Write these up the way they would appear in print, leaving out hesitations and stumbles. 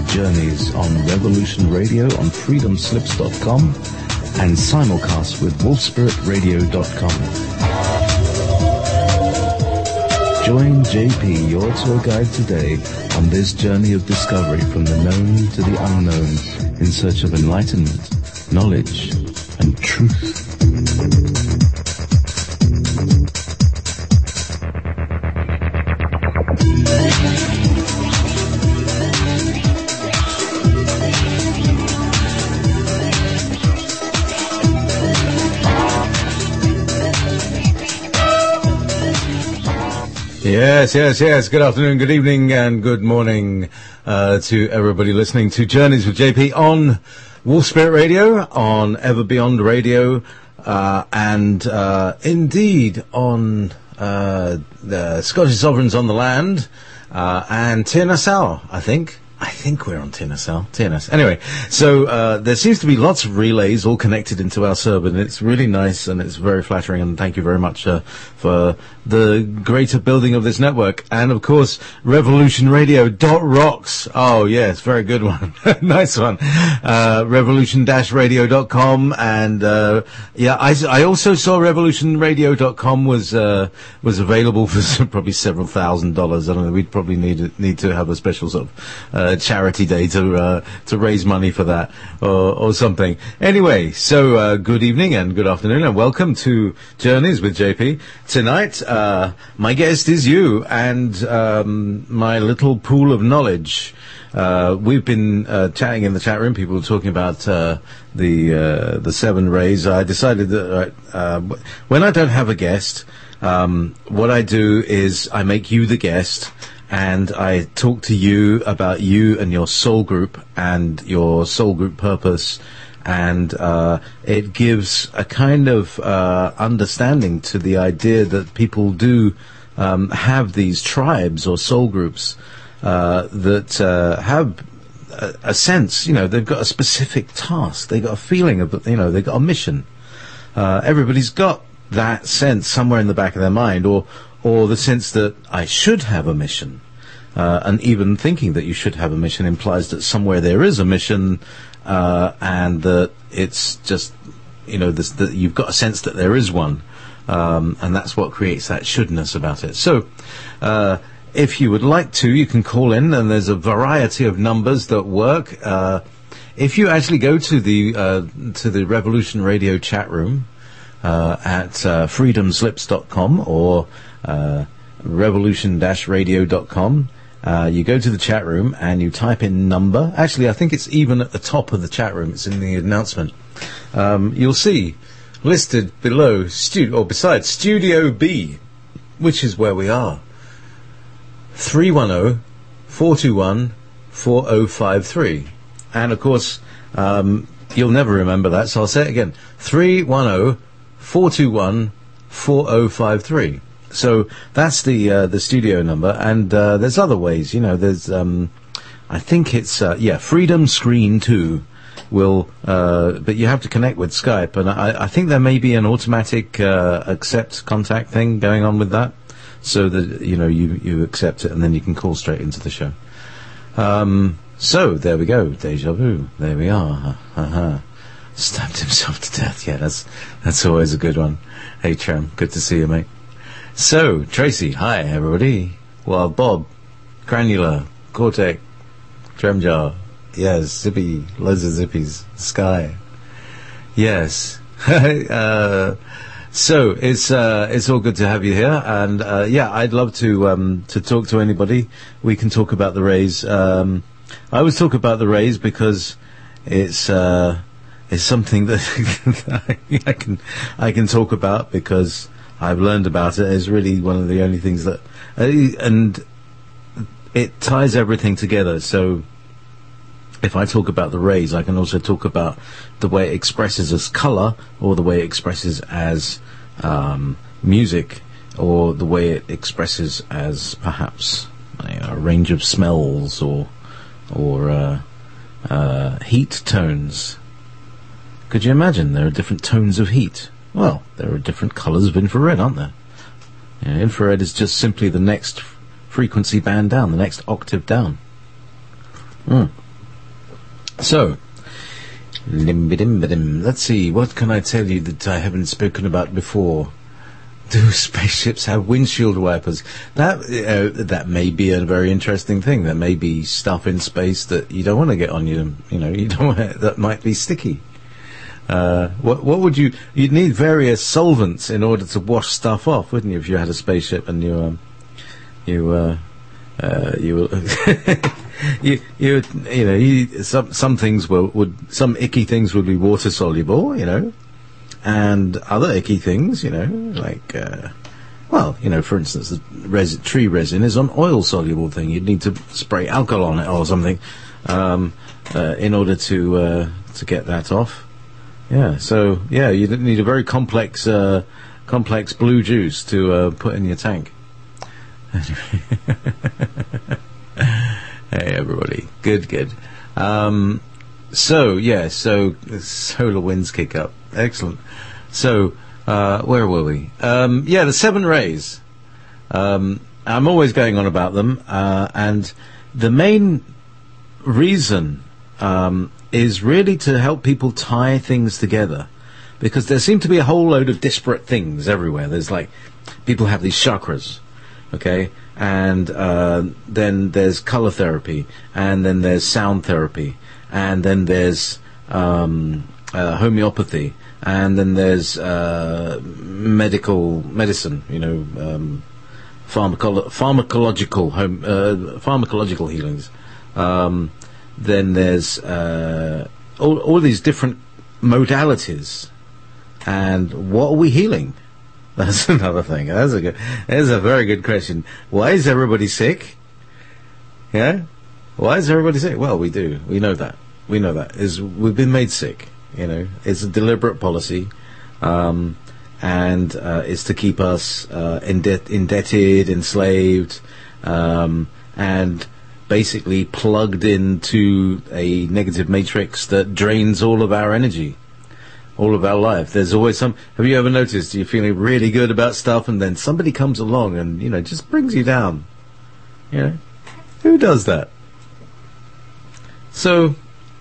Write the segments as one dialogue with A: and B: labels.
A: Journeys on Revolution Radio on freedomslips.com and simulcast with wolfspiritradio.com. Join JP, your tour guide today, on this journey of discovery from the known to the unknown in search of enlightenment, knowledge, and truth.
B: Yes. Good afternoon, good evening, and good morning to everybody listening to Journeys with JP on Wolf Spirit Radio, on Ever Beyond Radio, and indeed on the Scottish Sovereigns on the Land, and TNSL, I think we're on TNS. Anyway, so there seems to be lots of relays all connected into our server, and it's really nice and it's very flattering, and thank you very much for the greater building of this network. And of course, Revolution Radio .rocks. Oh yes, very good one. Nice one. Revolution-radio.com, and I also saw revolutionradio.com was available for probably several $1,000s. I don't know, we'd probably need to have a special sort of charity day to raise money for that or something. Anyway, so good evening and good afternoon and welcome to Journeys with JP. Tonight, my guest is you and my little pool of knowledge. We've been chatting in the chat room. People were talking about the seven rays. I decided that when I don't have a guest, what I do is I make you the guest, and I talk to you about you and your soul group and your soul group purpose, and it gives a kind of understanding to the idea that people do have these tribes or soul groups that have a sense, they've got a specific task, they've got a feeling of, they've got a mission. Everybody's got that sense somewhere in the back of their mind, or the sense that I should have a mission. And even thinking that you should have a mission implies that somewhere there is a mission, and that it's just, that you've got a sense that there is one. And that's what creates that shouldness about it. So, if you would like to, you can call in, and there's a variety of numbers that work. If you actually go to the Revolution Radio chat room, at freedomslips.com or revolution-radio.com. You go to the chat room and you type in number. Actually, I think it's even at the top of the chat room. It's in the announcement. You'll see listed below besides Studio B, which is where we are. 310-421-4053. And of course, you'll never remember that, so I'll say it again. 310-421-4053. So that's the studio number, and there's other ways. There's I think it's Freedom Screen 2 will, but you have to connect with Skype, and I think there may be an automatic accept contact thing going on with that, so that you accept it and then you can call straight into the show. So there we go, deja vu. There we are. Stabbed himself to death. Yeah, that's always a good one. Hey Tram, good to see you, mate. So Tracy, hi everybody. Wild Bob, Granular, Cortec, Tremjar, yes, Zippy, loads of Zippies, Sky, yes. So it's all good to have you here, and I'd love to talk to anybody. We can talk about the rays. I always talk about the rays because it's something that I can talk about because I've learned about it. It's really one of the only things that, and it ties everything together. So if I talk about the rays, I can also talk about the way it expresses as colour, or the way it expresses as music, or the way it expresses as perhaps a range of smells, or heat tones. Could you imagine there are different tones of heat? Well, there are different colours of infrared, aren't there? Infrared is just simply the next frequency band down, the next octave down. So, let's see, what can I tell you that I haven't spoken about before? Do spaceships have windshield wipers? That may be a very interesting thing. There may be stuff in space that you don't want to get on you. You don't want that might be sticky. What would you'd need various solvents in order to wash stuff off, wouldn't you? If you had a spaceship and some things some icky things would be water soluble, and other icky things, like, for instance, the tree resin is an oil soluble thing. You'd need to spray alcohol on it or something, in order to get that off. Yeah, so, you need a very complex blue juice to put in your tank. Hey, everybody. Good. So solar winds kick up. Excellent. So, where were we? The 7 rays. I'm always going on about them, and the main reason is really to help people tie things together, because there seem to be a whole load of disparate things everywhere. There's people have these chakras, okay, and then there's color therapy, and then there's sound therapy, and then there's homeopathy, and then there's medicine, pharmacological healings. Then there's all these different modalities, and what are we healing? That's another thing. That's a very good question. Why is everybody sick? Yeah, why is everybody sick? Well, we do. We know that. We've been made sick. It's a deliberate policy, and it's to keep us indebted, enslaved, and basically plugged into a negative matrix that drains all of our energy, all of our life. There's always have you ever noticed you're feeling really good about stuff and then somebody comes along and, just brings you down? Who does that? So,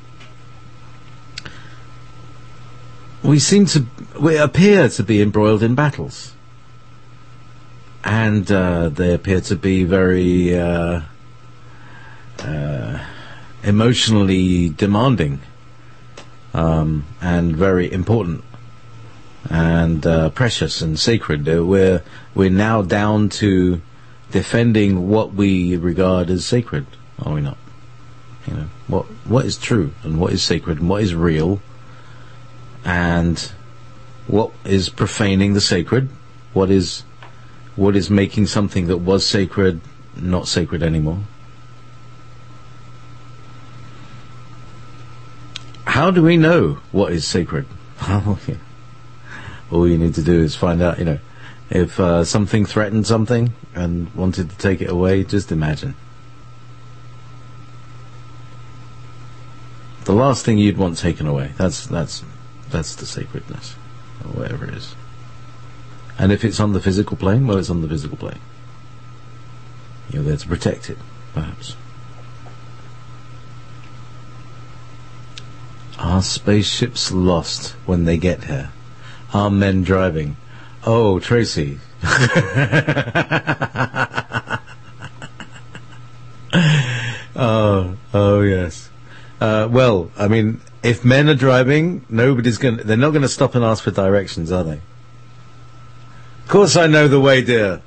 B: we appear to be embroiled in battles. And they appear to be very emotionally demanding, and very important, and precious and sacred. We're now down to defending what we regard as sacred, are we not? What is true and what is sacred and what is real, and what is profaning the sacred, what is making something that was sacred not sacred anymore. How do we know what is sacred? All you need to do is find out, if something threatened something and wanted to take it away, just imagine. The last thing you'd want taken away, that's the sacredness, or whatever it is. And if it's on the physical plane, well, it's on the physical plane. You're there to protect it, perhaps. Are spaceships lost when they get here? Are men driving? Oh, Tracy. Oh, yes. Well, I mean, if men are driving, they're not going to stop and ask for directions, are they? Of course I know the way, dear.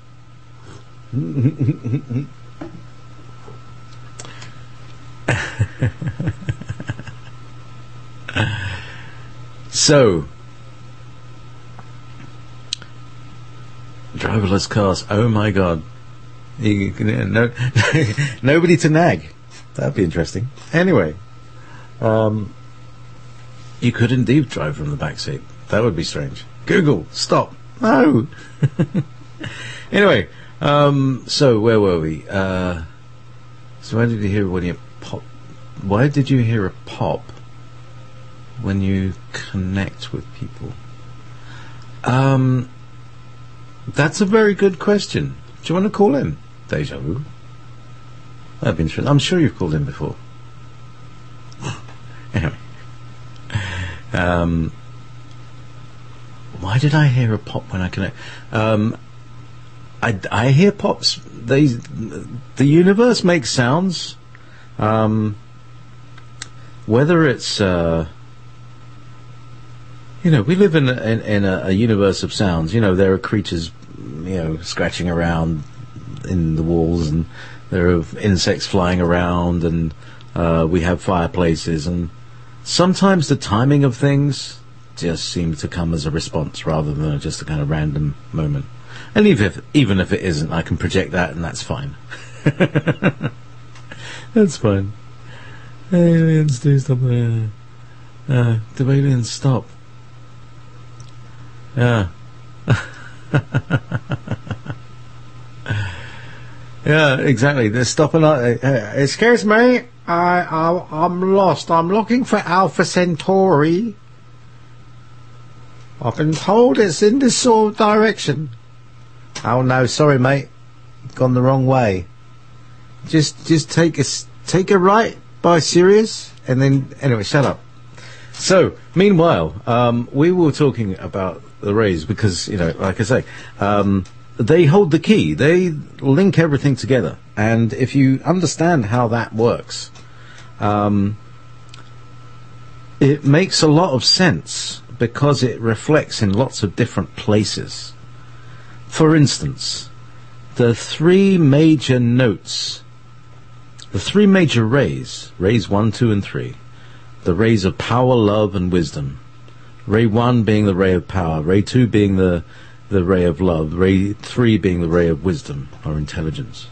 B: So, driverless cars. Oh my God! Nobody to nag. That'd be interesting. Anyway, you could indeed drive from the back seat. That would be strange. Google, stop. No. Anyway, so where were we? So why did you hear when you pop? Why did you hear a pop when you connect with people? That's a very good question. Do you want to call in? Deja vu. That'd be interesting. I'm sure you've called in before. Why did I hear a pop when I connect? I hear pops. The universe makes sounds. Whether it's we live in a universe of sounds. There are creatures, scratching around in the walls, and there are insects flying around, and we have fireplaces, and sometimes the timing of things just seems to come as a response rather than just a kind of random moment. And even if it isn't, I can project that, and that's fine. That's fine. Aliens, do something. Do aliens stop? Yeah. Yeah, exactly. They're stopping. Excuse me, I'm lost. I'm looking for Alpha Centauri. I've been told it's in this sort of direction. Oh no, sorry, mate. Gone the wrong way. Just take a right by Sirius, and then anyway, shut up. So, meanwhile, we were talking about the rays because, like I say, they hold the key. They link everything together. And if you understand how that works, it makes a lot of sense because it reflects in lots of different places. For instance, the three major notes, the three major rays 1, 2, and 3, the rays of power, love, and wisdom. Ray 1 being the ray of power, Ray 2 being the ray of love, Ray 3 being the ray of wisdom or intelligence.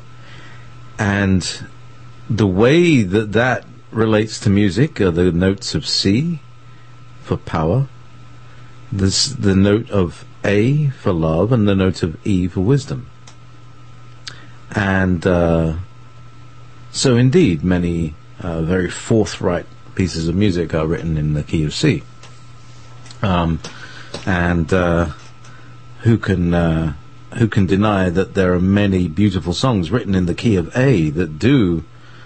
B: And the way that relates to music are the notes of C for power, the note of A for love, and the note of E for wisdom. And so indeed many very forthright pieces of music are written in the key of C. Who can deny that there are many beautiful songs written in the key of A that do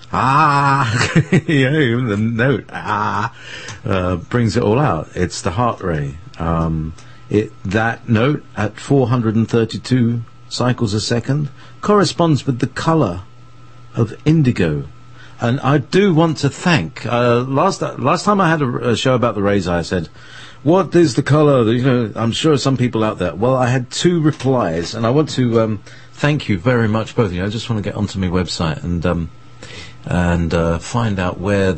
B: even the note brings it all out. It's the heart ray. That note at 432 cycles a second corresponds with the color of indigo. And I do want to thank last time I had a show about the rays, I said, what is the color? I'm sure some people out there. Well, I had 2 replies, and I want to thank you very much, both of you. I just want to get onto my website and find out where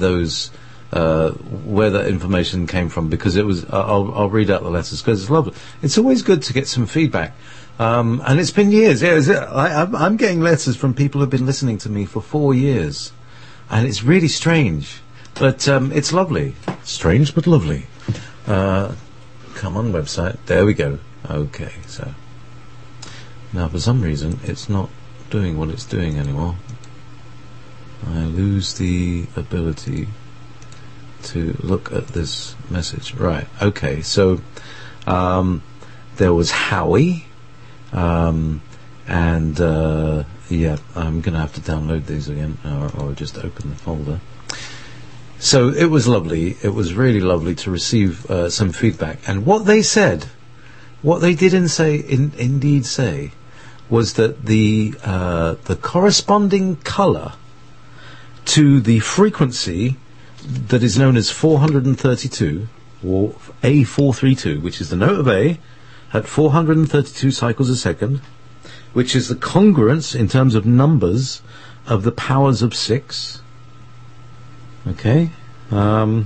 B: that information came from, because it was. I'll read out the letters because it's lovely. It's always good to get some feedback, and it's been years. Yeah, I'm getting letters from people who've been listening to me for 4 years, and it's really strange, but it's lovely. Strange but lovely. Come on, website. There we go. Okay, so now for some reason it's not doing what it's doing anymore. I lose the ability to look at this message. Right. Okay. So there was Howie, and yeah, I'm gonna have to download these again, or just open the folder. So it was lovely. It was really lovely to receive some feedback. And what they said, what they did indeed say, was that the corresponding colour to the frequency that is known as 432, or A432, which is the note of A at 432 cycles a second, which is the congruence in terms of numbers of the powers of 6. Okay, and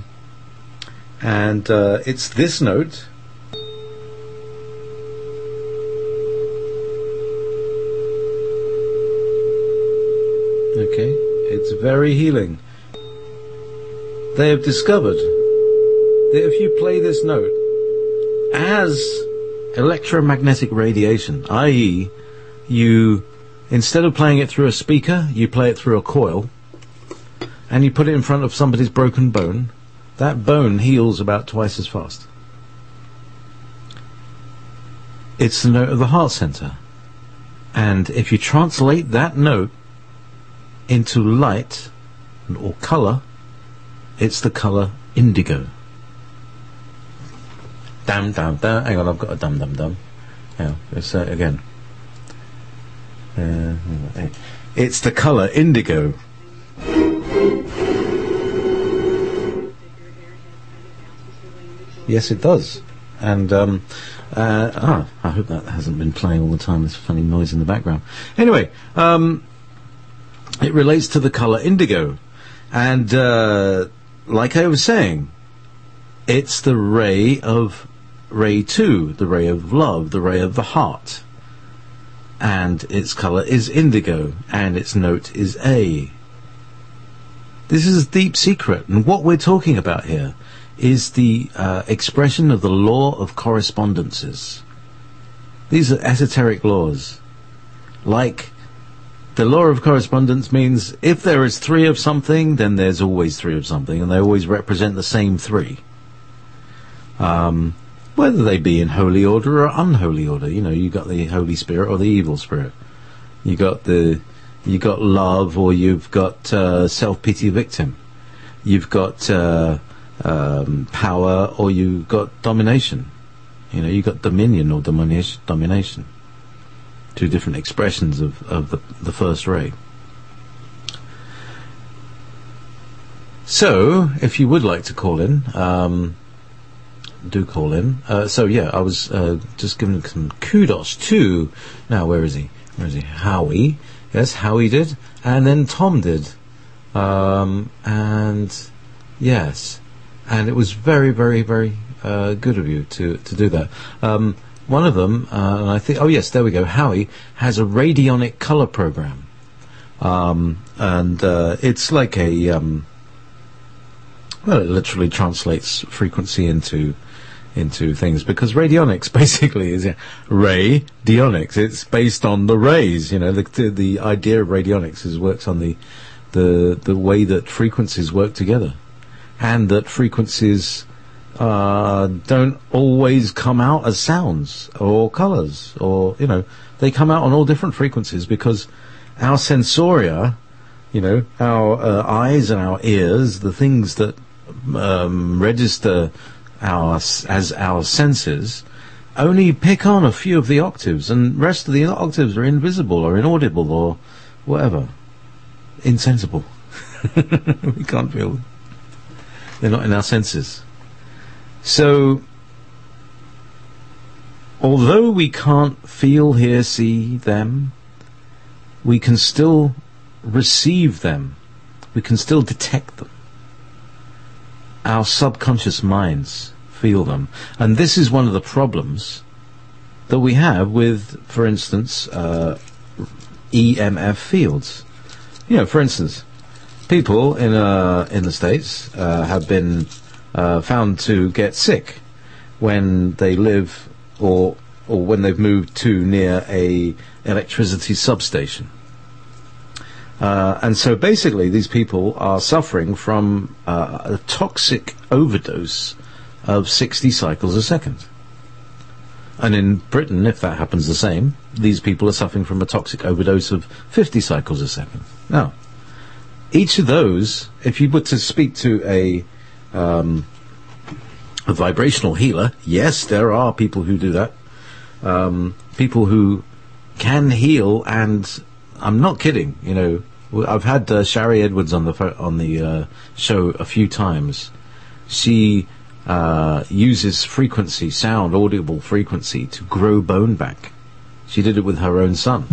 B: it's this note. Okay, it's very healing. They have discovered that if you play this note as electromagnetic radiation, i.e., you, instead of playing it through a speaker, you play it through a coil, and you put it in front of somebody's broken bone, that bone heals about twice as fast. It's the note of the heart center. And if you translate that note into light or color, it's the color indigo. Dum dum dum. Hang on, I've got a dum dum dum. Yeah, let's again. It's the colour indigo. Yes, it does. And I hope that hasn't been playing all the time. There's funny noise in the background. Anyway, it relates to the colour indigo, and like I was saying, it's the ray 2, the ray of love, the ray of the heart, and its colour is indigo, and its note is A. This is a deep secret, and what we're talking about here is the expression of the law of correspondences. These are esoteric laws. Like, the law of correspondence means if there is 3 of something, then there's always 3 of something, and they always represent the same 3. Whether they be in holy order or unholy order. You know, you got the Holy Spirit or the evil spirit. You got love, or you've got self-pity victim. You've got power, or you've got domination. You know, you've got dominion or domination. 2 different expressions of the first ray. So, if you would like to call in, do call in. So yeah, I was just giving some kudos to, now where is he? Howie. Yes, Howie did, and then Tom did. And yes, and it was very, very, very good of you to do that. One of them, and I think, oh yes, there we go, Howie has a radionic colour program. And it's like a, well, it literally translates frequency into things, because radionics basically is radionics. It's based on the rays. You know, the idea of radionics works on the way that frequencies work together, and that frequencies don't always come out as sounds or colours, or, you know, they come out on all different frequencies, because our sensoria, you know, our eyes and our ears, the things that register as our senses, only pick on a few of the octaves, and rest of the octaves are invisible or inaudible or whatever, insensible. We can't feel them. They're not in our senses. So, although we can't feel, hear, see them, we can still receive them. We can still detect them. Our subconscious minds feel them. And this is one of the problems that we have with, for instance, EMF fields. You know, for instance, people in the States have been found to get sick when they live or when they've moved too near a electricity substation. And so basically these people are suffering from a toxic overdose of 60 cycles a second. And in Britain, if that happens the same, these people are suffering from a toxic overdose of 50 cycles a second. Now, each of those, if you were to speak to a vibrational healer, yes, there are people who do that. People who can heal, and I'm not kidding. You know, I've had Shari Edwards on the show a few times. She uses frequency, sound, audible frequency, to grow bone back. She did it with her own son.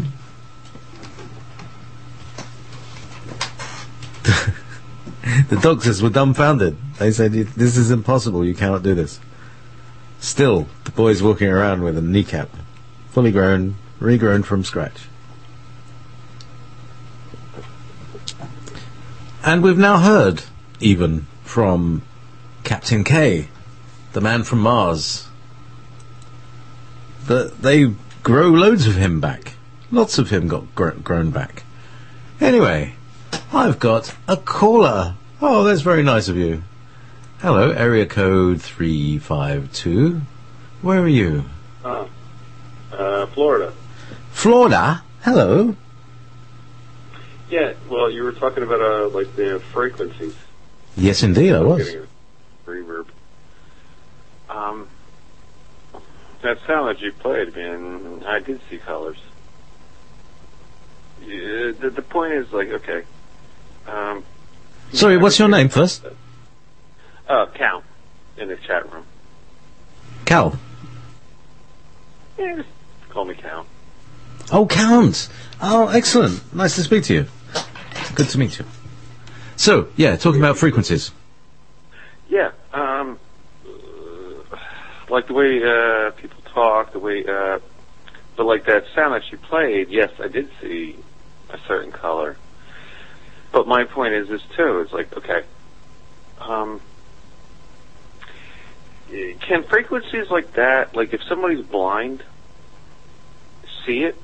B: The doctors were dumbfounded. They said, "This is impossible. You cannot do this." Still, the boy's walking around with a kneecap, fully grown, regrown from scratch. And we've now heard, even, from Captain K, the man from Mars, that they grow loads of him back. Lots of him got grown back. Anyway, I've got a caller. Oh, that's very nice of you. Hello, area code 352. Where are you?
C: Florida.
B: Florida? Hello.
C: Yeah, well, you were talking about like the frequencies.
B: Yes, indeed, I was.
C: Getting a reverb. that sound that you played, man, I did see colors. Yeah, the point is, like, okay.
B: Sorry, what's your name first?
C: Cal, in the chat room.
B: Cal.
C: Yeah, just call me Cal.
B: Oh, Count. Oh, excellent. Nice to speak to you. Good to meet you. So, yeah, talking about frequencies.
C: Yeah, like the way people talk, the way, but like that sound that you played, yes, I did see a certain color. But my point is this too, it's like, okay, can frequencies like that, like if somebody's blind, see it?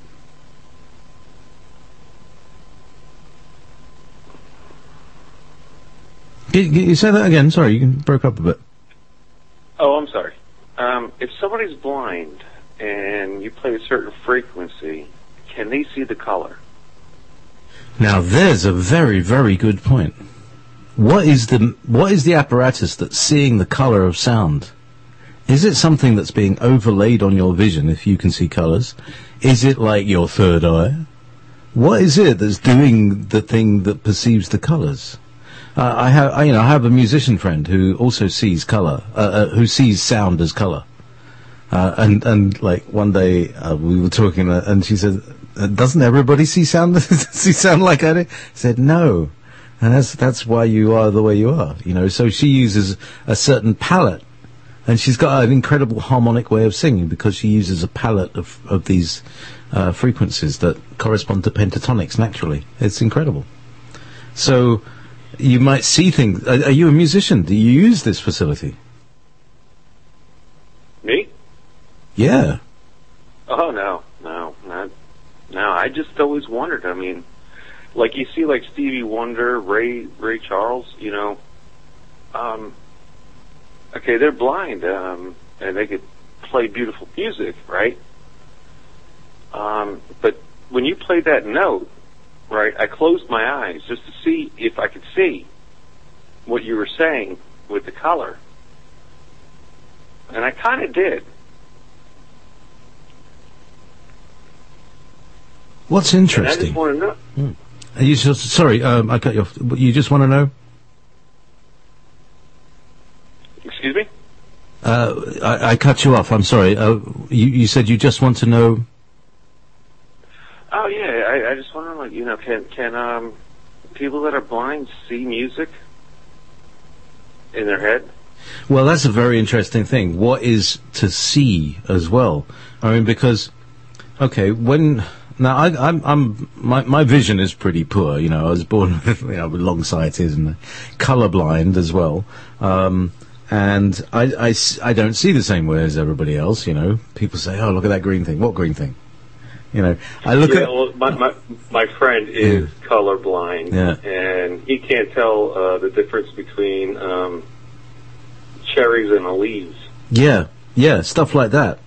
B: You say that again? Sorry, you broke up a bit.
C: Oh, I'm sorry. If somebody's blind and you play a certain frequency, can they see the color?
B: Now, there's a very, very good point. What is the apparatus that's seeing the color of sound? Is it something that's being overlaid on your vision if you can see colors? Is it like your third eye? What is it that's doing the thing that perceives the colors? I have a musician friend who also sees color, who sees sound as color. And like one day we were talking, and she said, "Doesn't everybody see sound like I do?" I said, "No," and that's why you are the way you are. You know, so she uses a certain palette, and she's got an incredible harmonic way of singing because she uses a palette of these frequencies that correspond to pentatonics naturally. It's incredible. So you might see things. Are you a musician? Do you use this facility?
C: Me?
B: Yeah.
C: Oh, no. I just always wondered. I mean, like you see, like Stevie Wonder, Ray Charles. You know, okay, they're blind, and they could play beautiful music, right? But when you played that note, right, I closed my eyes just to see if I could see what you were saying with the color, and I kind of did.
B: What's interesting?
C: And I just want to know.
B: Are you sorry, I cut you off. You just want to know?
C: Excuse me?
B: I cut you off. I'm sorry. You said you just want to know.
C: Oh yeah, I just wonder, like, you know, can people that are blind see music in their head?
B: Well, that's a very interesting thing. What is to see as well? I mean, because okay, now my vision is pretty poor. You know, I was born with long sighted and colorblind as well. And I don't see the same way as everybody else. You know, people say, "Oh, look at that green thing." What green thing? You know, I look at.
C: Well, my friend is colorblind, and he can't tell the difference between cherries and leaves.
B: Yeah, stuff like that.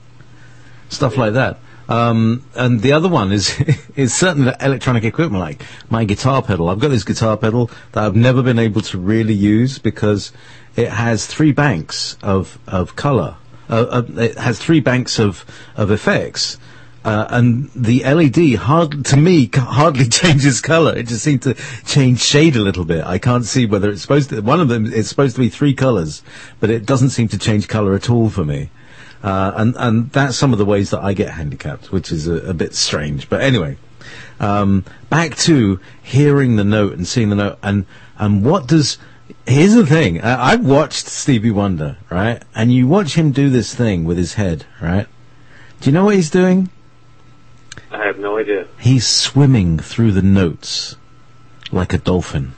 B: And the other one is certain electronic equipment, like my guitar pedal. I've got this guitar pedal that I've never been able to really use because it has 3 banks of color. It has 3 banks of effects. And the LED hardly changes color. It just seems to change shade a little bit. I can't see whether it's supposed to. One of them is supposed to be 3 colors, but it doesn't seem to change color at all for me. And that's some of the ways that I get handicapped, which is a bit strange. But anyway, back to hearing the note and seeing the note. And what does... Here's the thing. I've watched Stevie Wonder, right? And you watch him do this thing with his head, right? Do you know what he's doing?
C: I have no idea.
B: He's swimming through the notes like a dolphin.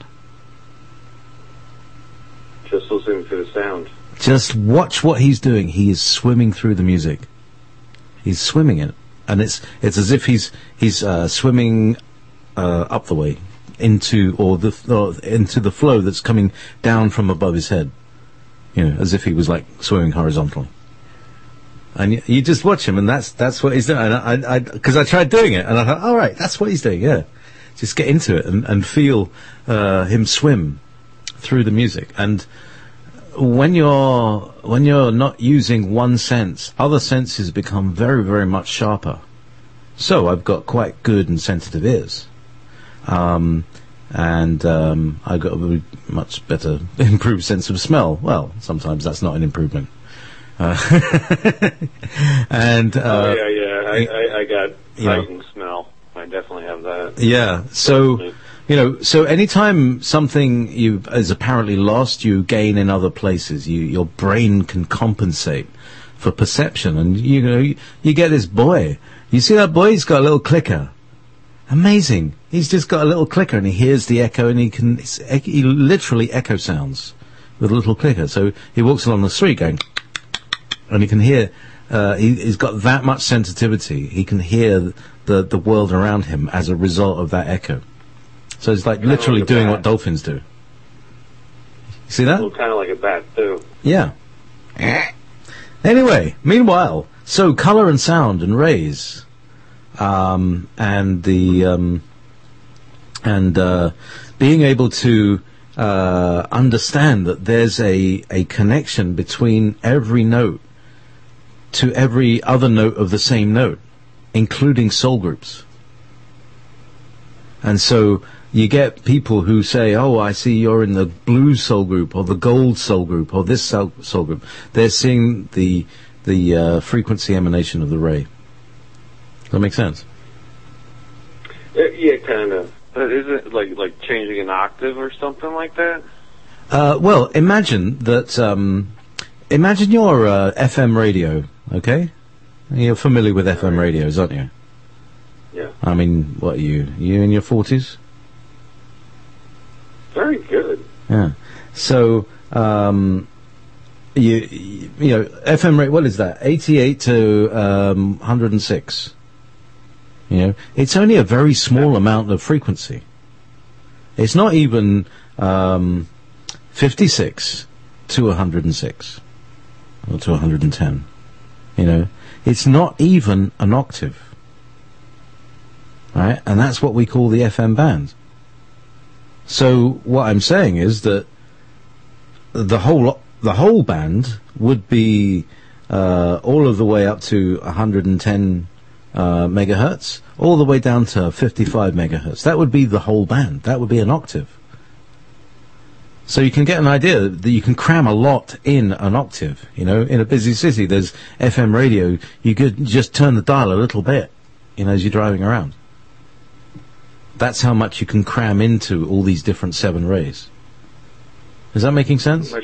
C: Just listening to the sound.
B: Just watch what he's doing. He is swimming through the music. He's swimming it, and it's as if he's swimming up the way into the flow that's coming down from above his head. You know, as if he was like swimming horizontally. And you just watch him, and that's what he's doing. And because I tried doing it, and I thought, all right, that's what he's doing. Yeah, just get into it and feel him swim through the music. And when you're not using one sense, other senses become very, very much sharper. So I've got quite good and sensitive ears. I've got a much better, improved sense of smell. Well, sometimes that's not an improvement. I got heightened smell. I definitely have that. Yeah. So, so anytime something is apparently lost, you gain in other places. Your brain can compensate for perception, and you get this boy. You see that boy? He's got a little clicker. Amazing. He's just got a little clicker, and he hears the echo, and he literally echo sounds with a little clicker. So he walks along the street going, and he can hear. He's got that much sensitivity. He can hear the world around him as a result of that echo. So it's like literally doing what dolphins do. You see that?
C: Kind of like a bat too.
B: Yeah. Anyway, meanwhile, so color and sound and rays, and being able to understand that there's a connection between every note to every other note of the same note, including soul groups. And so you get people who say, oh, I see you're in the blue soul group or the gold soul group or this soul group. They're seeing the frequency emanation of the ray. Does that make sense?
C: Yeah, kind of. But is it like changing an octave or something like that?
B: Well, imagine that. Imagine your FM radio. Okay, you're familiar with FM radios, aren't you?
C: Yeah.
B: I mean, what are you? You in your 40s?
C: Very good.
B: Yeah. So, you know, FM rate. What is that? 88 to 106. You know, it's only a very small amount of frequency. It's not even 56 to 106 or to 110. You know, it's not even an octave. Right? And that's what we call the FM band. So what I'm saying is that the whole band would be all of the way up to 110 megahertz, all the way down to 55 megahertz. That would be the whole band. That would be an octave. So you can get an idea that you can cram a lot in an octave. You know, in a busy city, there's FM radio. You could just turn the dial a little bit, you know, as you're driving around. That's how much you can cram into all these different 7 rays. Is that making sense?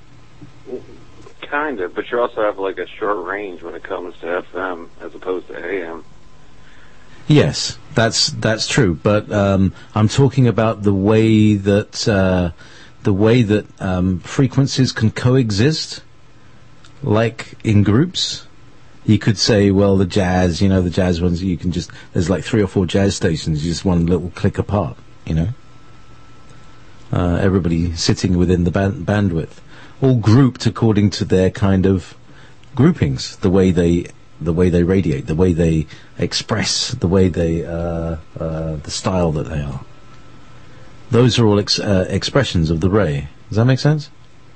C: Kind of, but you also have like a short range when it comes to FM as opposed to AM.
B: Yes, that's true. But I'm talking about the way that frequencies can coexist, like in groups. You could say, well, the jazz ones, you can just, there's like 3 or 4 jazz stations, just one little click apart, you know. Everybody sitting within the bandwidth, all grouped according to their kind of groupings, the way they radiate, the way they express, the way they, the style that they are. Those are all expressions of the ray. Does that make sense?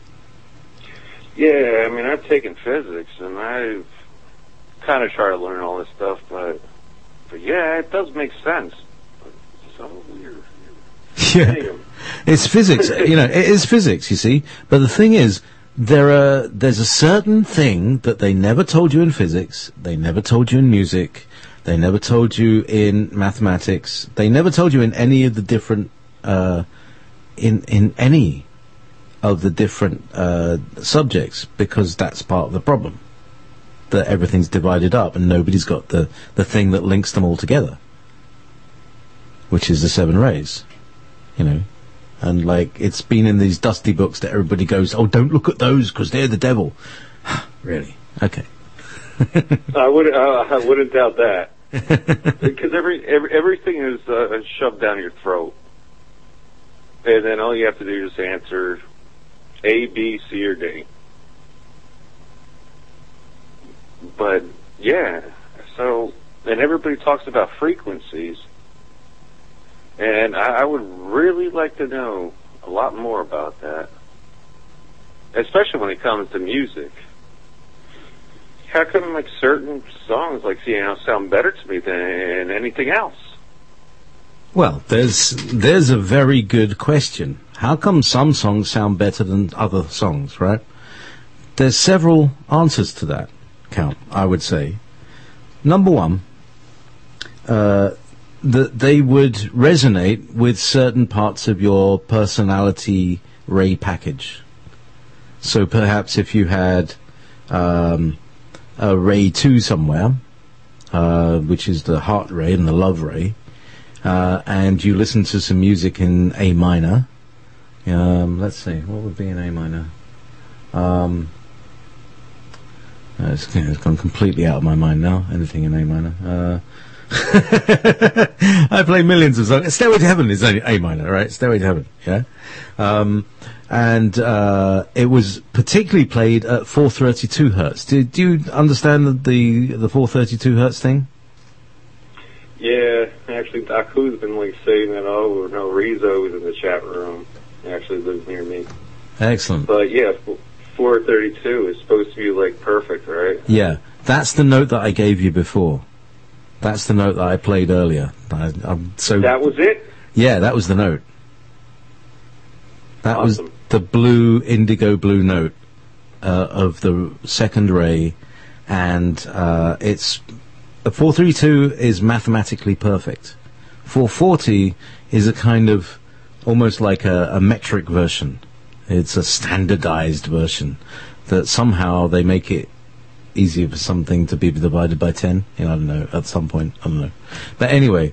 C: Yeah, I mean, I've taken physics, and I've kind of tried to learn all this stuff, but yeah, it does make sense. It's so weird.
B: Yeah, it's physics. You know, it is physics. You see, but the thing is, there's a certain thing that they never told you in physics. They never told you in music. They never told you in mathematics. They never told you in any of the different in any of the different subjects, because that's part of the problem. That everything's divided up and nobody's got the thing that links them all together, which is the 7 rays, you know. And like, it's been in these dusty books that everybody goes, oh, don't look at those because they're the devil. Really? Okay.
C: I wouldn't doubt that, because everything is shoved down your throat, and then all you have to do is answer A, B, C, or D. But yeah, so, and everybody talks about frequencies, and I would really like to know a lot more about that. especially when it comes to music. How come like certain songs sound better to me than anything else?
B: Well, there's a very good question. How come some songs sound better than other songs, right? There's several answers to that, Count, I would say. Number one, that they would resonate with certain parts of your personality ray package. So perhaps if you had a ray 2 somewhere, which is the heart ray and the love ray, and you listen to some music in A minor, let's see, what would be in A minor? It's gone completely out of my mind now, anything in A minor. I play millions of songs. Stairway to Heaven is only A minor, right? Stairway to Heaven, yeah? And it was particularly played at 432 hertz. Do you understand the 432 hertz thing?
C: Yeah, actually, Doc Who's been saying that over. No, Rizzo's in the chat room. He actually lives near me.
B: Excellent.
C: But yeah, 432 is supposed to be perfect, right?
B: Yeah, that's the note that I gave you before. That's the note that I played earlier.
C: That was it?
B: Yeah, that was the note. That
C: awesome.
B: was the blue, indigo blue note of the second ray, and it's 432 is mathematically perfect. 440 is a kind of almost like a metric version. It's a standardized version that somehow they make it easier for something to be divided by 10. I don't know, at some point. I don't know. But anyway,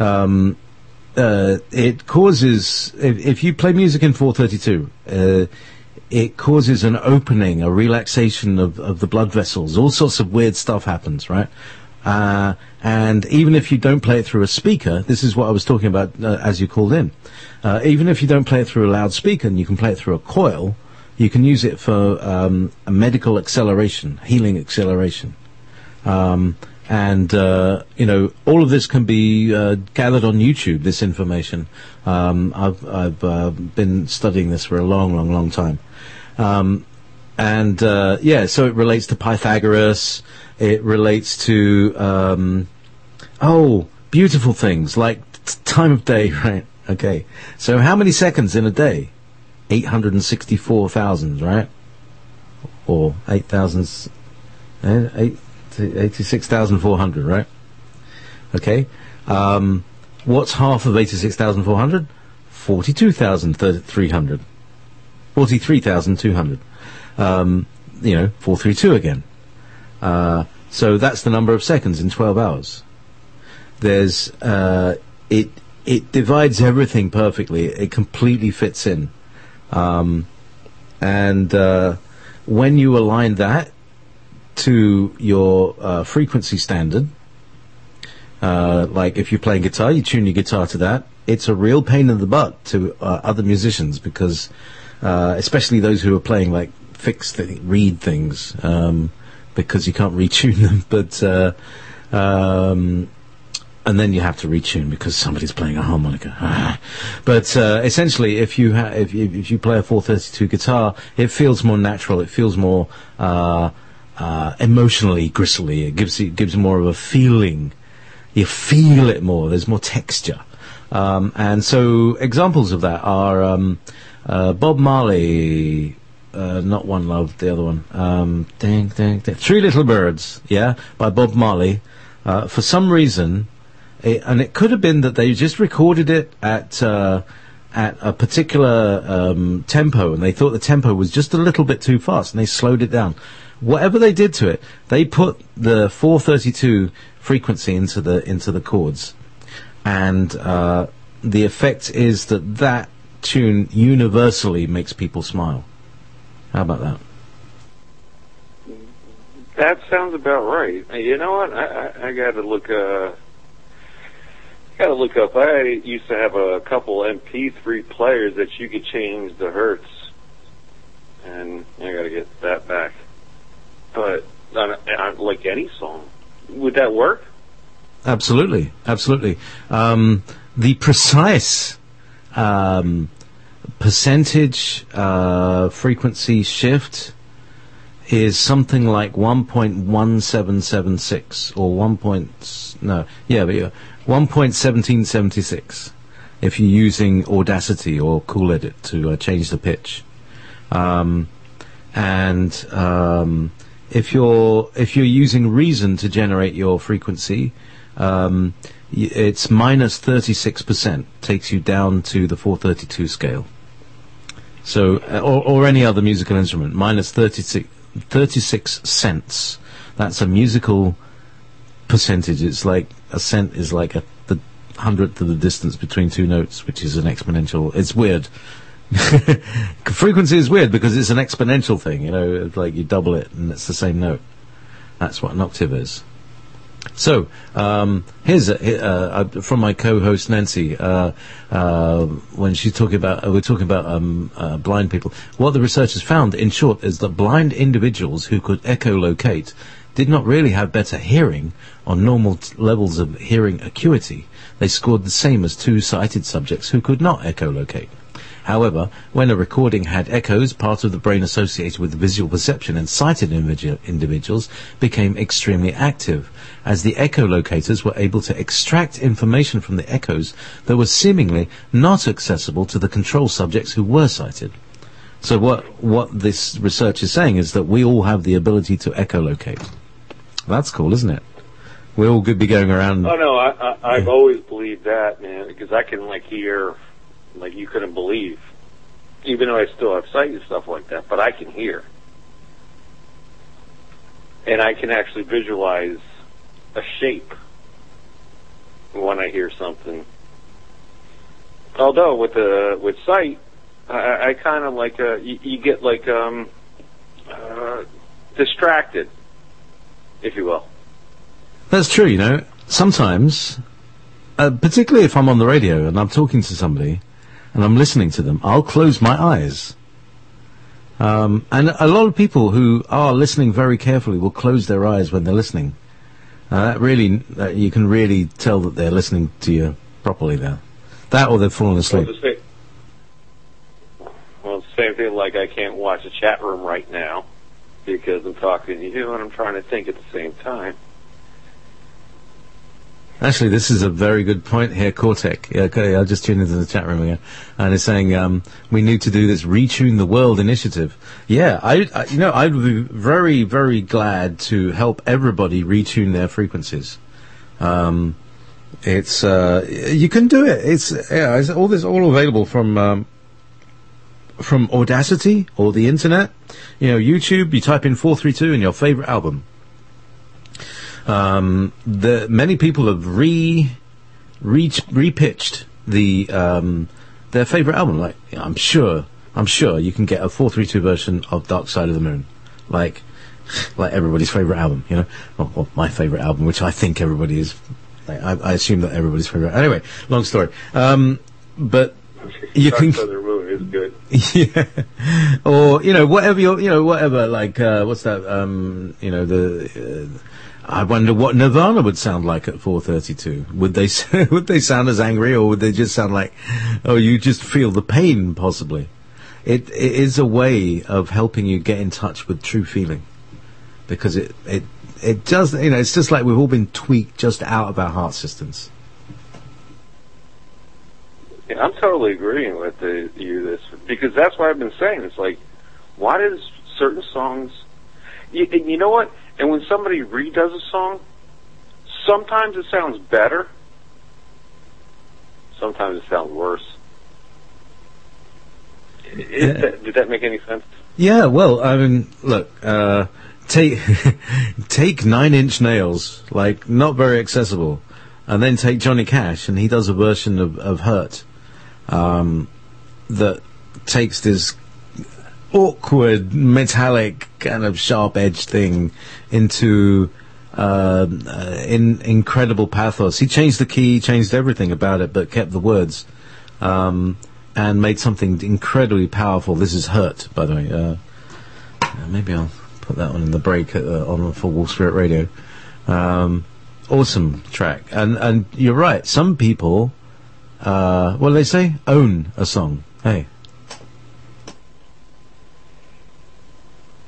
B: it causes, if you play music in 432, it causes an opening, a relaxation of the blood vessels. All sorts of weird stuff happens, right? And even if you don't play it through a speaker, this is what I was talking about as you called in. Even if you don't play it through a loudspeaker and you can play it through a coil, you can use it for a medical acceleration, healing acceleration. And all of this can be gathered on YouTube, this information. I've been studying this for a long time. So it relates to Pythagoras. It relates to, beautiful things like time of day, right? Okay. So how many seconds in a day? 864,000, right? Or 86,400, right? Okay. What's half of 86,400? 42,300. 43,200. 432 again. So that's the number of seconds in 12 hours. There's, it divides everything perfectly. It completely fits in. When you align that to your frequency standard, like if you're playing guitar, you tune your guitar to that. It's a real pain in the butt to other musicians because, especially those who are playing fixed reed things, because you can't retune them. But and then you have to retune because somebody's playing a harmonica. But essentially, if you play a 432 guitar, it feels more natural. It feels more emotionally gristly. It gives more of a feeling. You feel it more. There's more texture. And so examples of that are Bob Marley. Not One Love, the other one. Three Little Birds, yeah, by Bob Marley. For some reason, it could have been that they just recorded it at a particular tempo, and they thought the tempo was just a little bit too fast, and they slowed it down. Whatever they did to it, they put the 432 frequency into the chords, and the effect is that tune universally makes people smile. How about that?
C: That sounds about right. You know what? I got to look. Got to look up. I used to have a couple MP3 players that you could change the hertz, and I got to get that back. But like any song, would that work?
B: Absolutely. The precise percentage frequency shift is something like 1.1776 or 1.1776 if you're using Audacity or Cool Edit to change the pitch. If you're using Reason to generate your frequency, it's minus 36%, takes you down to the 432 scale. So, or any other musical instrument, minus 36 cents. That's a musical percentage. It's like a cent is like the hundredth of the distance between two notes, which is an exponential. It's weird. Frequency is weird because it's an exponential thing, it's like you double it and it's the same note. That's what an octave is. So, here's from my co-host Nancy, when she's talking about, we're talking about blind people. What the researchers found, in short, is that blind individuals who could echolocate did not really have better hearing on normal levels of hearing acuity. They scored the same as two sighted subjects who could not echolocate. However, when a recording had echoes, part of the brain associated with visual perception and sighted individuals became extremely active, as the echolocators were able to extract information from the echoes that was seemingly not accessible to the control subjects who were sighted. So what this research is saying is that we all have the ability to echolocate. That's cool, isn't it? We all could be going around...
C: Oh, no, I've always believed that, man, because I can, hear... like you couldn't believe, even though I still have sight and stuff like that, but I can hear. And I can actually visualize a shape when I hear something. Although with sight, I kind of you get distracted, if you will.
B: That's true, sometimes, particularly if I'm on the radio and I'm talking to somebody, and I'm listening to them, I'll close my eyes. And a lot of people who are listening very carefully will close their eyes when they're listening. You can really tell that they're listening to you properly there. That or they've fallen asleep.
C: Well, it's the same thing like I can't watch a chat room right now because I'm talking to you and I'm trying to think at the same time.
B: Actually, this is a very good point here, Cortec. Yeah, okay, I just tuned into the chat room again, and it's saying we need to do this Retune the World initiative. Yeah, I'd be very, very glad to help everybody retune their frequencies. It's you can do it. It's all available from Audacity or the internet. YouTube. You type in 432 and your favorite album. Many people have repitched their favorite album. Like, I'm sure you can get a 432 version of Dark Side of the Moon, like everybody's favorite album, or my favorite album, which I think everybody is. I assume that everybody's favorite. Anyway, long story. But you can.
C: Dark Side of the Moon is good.
B: Yeah, or whatever whatever. Like what's that? I wonder what Nirvana would sound like at 432. Would they sound as angry, or would they just sound like, oh, you just feel the pain, possibly? It is a way of helping you get in touch with true feeling, because it does, it's just like we've all been tweaked just out of our heart systems.
C: Yeah, I'm totally agreeing with you because that's what I've been saying. It's like, why does certain songs, you know what? And when somebody redoes a song, sometimes it sounds better, sometimes it sounds worse. Did that make any sense?
B: Yeah, well, I mean, look, take 9 Inch Nails, not very accessible, and then take Johnny Cash, and he does a version of Hurt that takes this awkward, metallic, kind of sharp-edged thing into incredible pathos. He changed the key, changed everything about it, but kept the words, and made something incredibly powerful. This is Hurt, by the way. Maybe I'll put that one in the break on for Wolf Spirit Radio. Awesome track. And you're right, some people, what do they say? Own a song. Hey.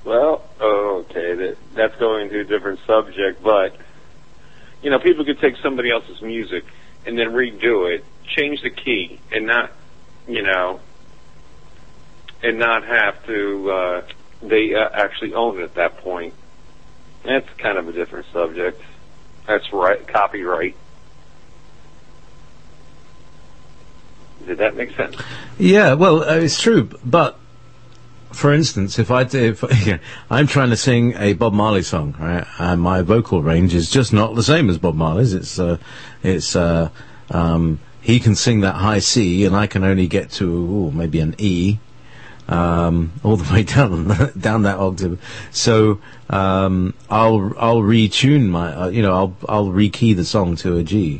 C: Well, okay, that's going to a different subject, but, you know, people could take somebody else's music and then redo it, change the key, and not, you know, and not have to, they actually own it at that point. That's kind of a different subject. That's right, copyright. Did that make sense?
B: Yeah, well, it's true, but for instance, if I'm trying to sing a Bob Marley song, right, and my vocal range is just not the same as Bob Marley's. He can sing that high C, and I can only get to maybe an E, all the way down that octave. So I'll retune my, I'll rekey the song to a G.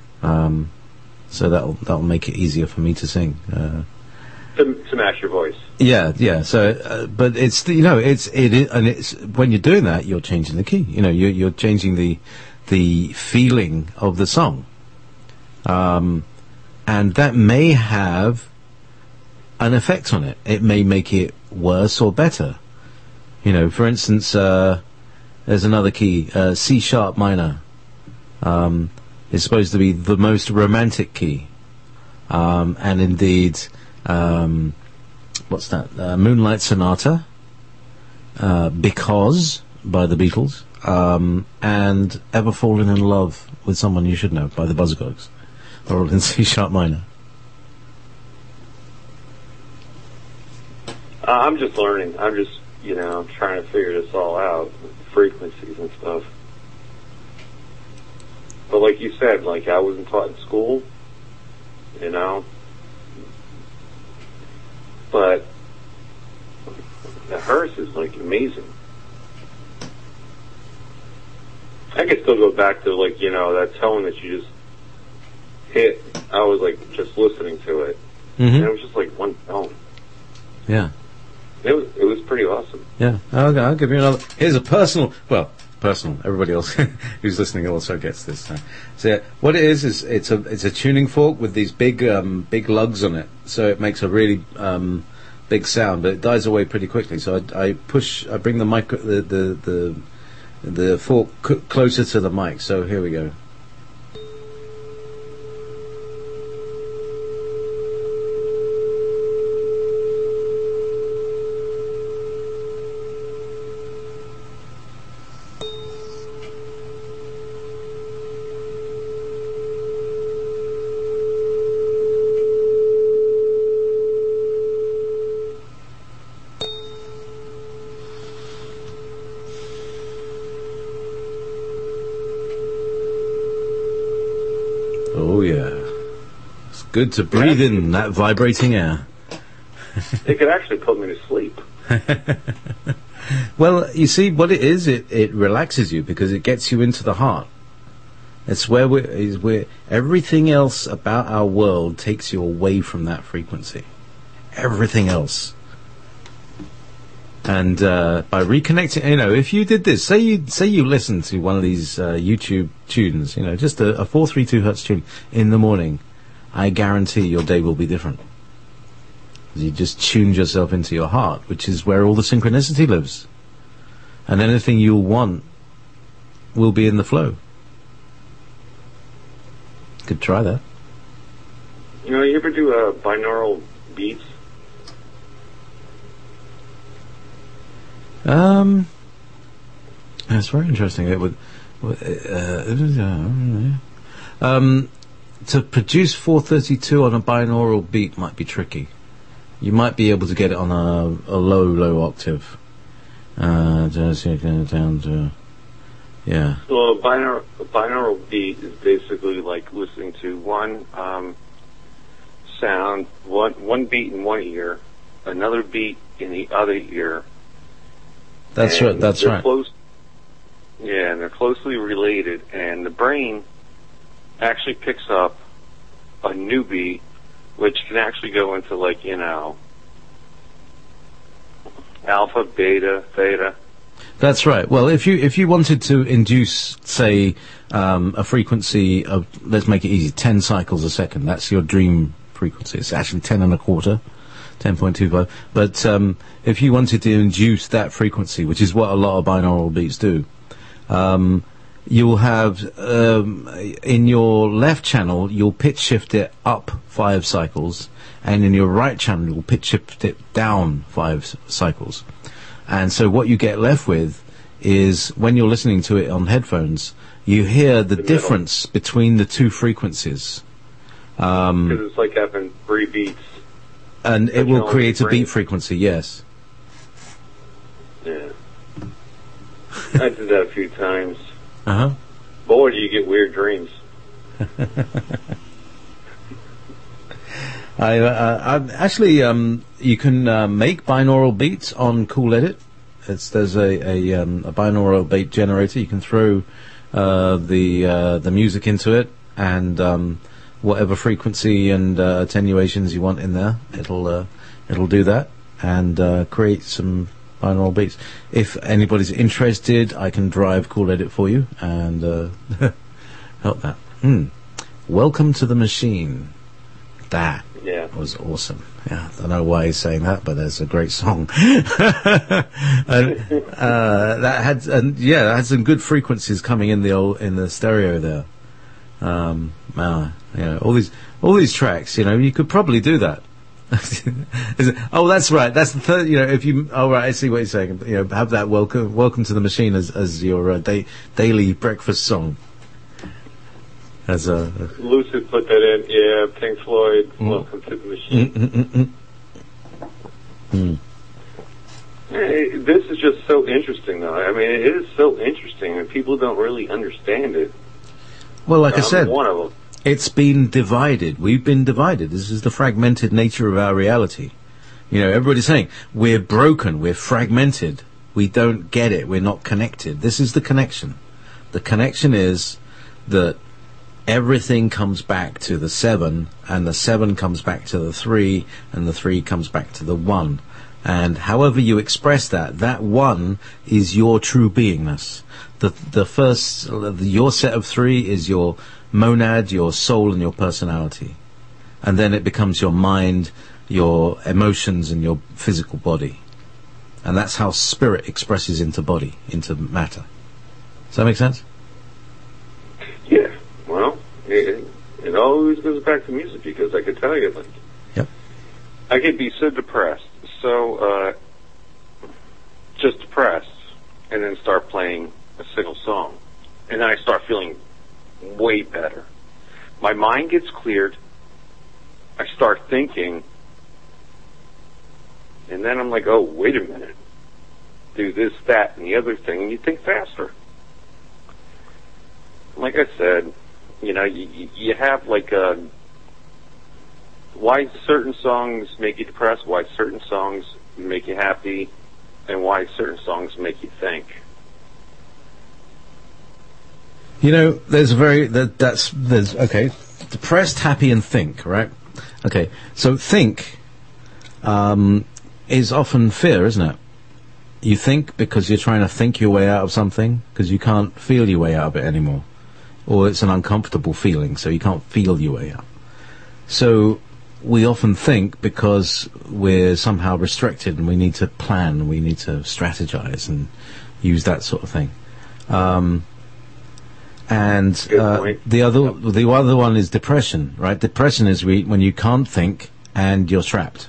B: So that'll make it easier for me to sing.
C: To match your voice.
B: Yeah. So, but it's it's when you're doing that, you're changing the key. You know, you're changing the feeling of the song, and that may have an effect on it. It may make it worse or better. You know, for instance, there's another key, C sharp minor. Is supposed to be the most romantic key, and indeed. What's that? Moonlight Sonata, Because by the Beatles, and Ever Fallen in Love with Someone You Should Know by the Buzzcocks, are all in C sharp minor.
C: I'm just learning. I'm just, trying to figure this all out, frequencies and stuff. But like you said, I wasn't taught in school, but the hearse is amazing. I could still go back to that tone that you just hit. I was just listening to it, and it was just one tone.
B: Yeah,
C: it was pretty awesome.
B: Yeah, I'll give you another. Here's a personal. Everybody else who's listening also gets this. So what it is it's a tuning fork with these big lugs on it. So it makes a really big sound, but it dies away pretty quickly. So I bring the mic, the fork closer to the mic. So here we go. Good to breathe in that vibrating air.
C: It could actually put me to sleep.
B: Well, you see, what it is, it relaxes you because it gets you into the heart. It's where everything else about our world takes you away from that frequency. Everything else. And by reconnecting, if you did this, say you listen to one of these YouTube tunes, just a 432 hertz tune in the morning, I guarantee your day will be different. You just tuned yourself into your heart, which is where all the synchronicity lives. And anything you'll want will be in the flow. Could try that.
C: You ever do binaural beats?
B: That's very interesting. It would, to produce 432 on a binaural beat might be tricky. You might be able to get it on a low octave. Just down to, yeah.
C: So a binaural beat is basically like listening to one sound, one beat in one ear, another beat in the other ear.
B: That's right. That's right.
C: Yeah, and they're closely related, and the brain actually picks up a new beat, which can actually go into alpha, beta, theta.
B: That's right. Well, if you wanted to induce, say, a frequency of, let's make it easy, 10 cycles a second, that's your dream frequency. It's actually 10 and a quarter. 10.25. But if you wanted to induce that frequency, which is what a lot of binaural beats do, you'll have in your left channel, you'll pitch shift it up 5 cycles, and in your right channel, you'll pitch shift it down 5 cycles. And so what you get left with is, when you're listening to it on headphones, you hear the difference between the two frequencies.
C: Because it's like having 3 beats.
B: And it will create a beat frequency, yes.
C: Yeah. I did that a few times.
B: Uh-huh.
C: Boy, do you get weird dreams.
B: Actually, you can make binaural beats on Cool Edit. There's a binaural beat generator. You can throw the music into it, and whatever frequency and attenuations you want in there, it'll do that and create some binaural beats. If anybody's interested, I can drive Cool Edit for you and help that. Welcome to the Machine. That was awesome. Yeah, I don't know why he's saying that, but there's a great song. And that had some good frequencies coming in the stereo there. All these tracks, you could probably do that. Oh, that's right. That's the third. If you. Oh, right. I see what you're saying. Have that welcome to the Machine as your daily breakfast song. As a
C: Lucid put that in. Yeah, Pink Floyd. Welcome to the Machine. Hey, this is just so interesting, though. I mean, it is so interesting, and people don't really understand it.
B: Well, like I said,
C: one of them.
B: It's been divided. We've been divided. This is the fragmented nature of our reality. Everybody's saying, we're broken, we're fragmented, we don't get it, we're not connected. This is the connection. The connection is that everything comes back to the 7, and the 7 comes back to the 3, and the 3 comes back to the 1. And however you express that 1 is your true beingness. The first, your set of 3 is your monad, your soul, and your personality. And then it becomes your mind, your emotions, and your physical body. And that's how spirit expresses into body, into matter. Does that make sense?
C: Yeah. Well, it always goes back to music, because I could tell you,
B: yep.
C: I could be so depressed, just depressed, and then start playing a single song. And then I start feeling way better. My mind gets cleared. I start thinking, and then I'm like, oh, wait a minute. Do this, that, and the other thing, and you think faster. Like I said, you have why certain songs make you depressed, why certain songs make you happy, and why certain songs make you think.
B: There's okay, depressed, happy, and think, right? Okay, so think is often fear, isn't it? You think because you're trying to think your way out of something, because you can't feel your way out of it anymore. Or it's an uncomfortable feeling, so you can't feel your way out. So we often think because we're somehow restricted, and we need to plan, we need to strategize and use that sort of thing. And the other one is depression, right? Depression is when you can't think and you're trapped.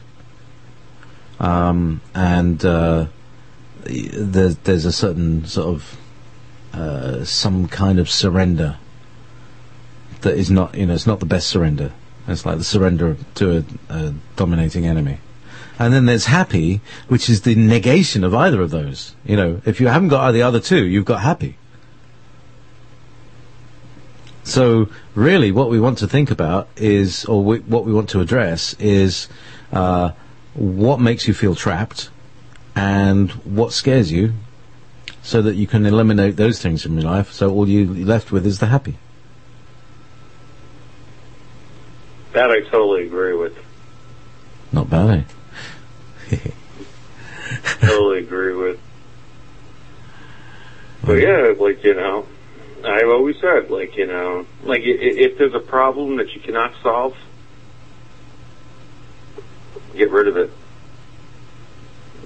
B: There's a certain sort of some kind of surrender that is not, it's not the best surrender. It's like the surrender to a dominating enemy. And then there's happy, which is the negation of either of those. If you haven't got the other two, you've got happy. So really what we want to think about is, or what we want to address is, what makes you feel trapped and what scares you, so that you can eliminate those things from your life, so all you're left with is the happy.
C: That I totally agree with.
B: Not bad, eh?
C: Totally agree with. But yeah, I've always said, if there's a problem that you cannot solve, get rid of it.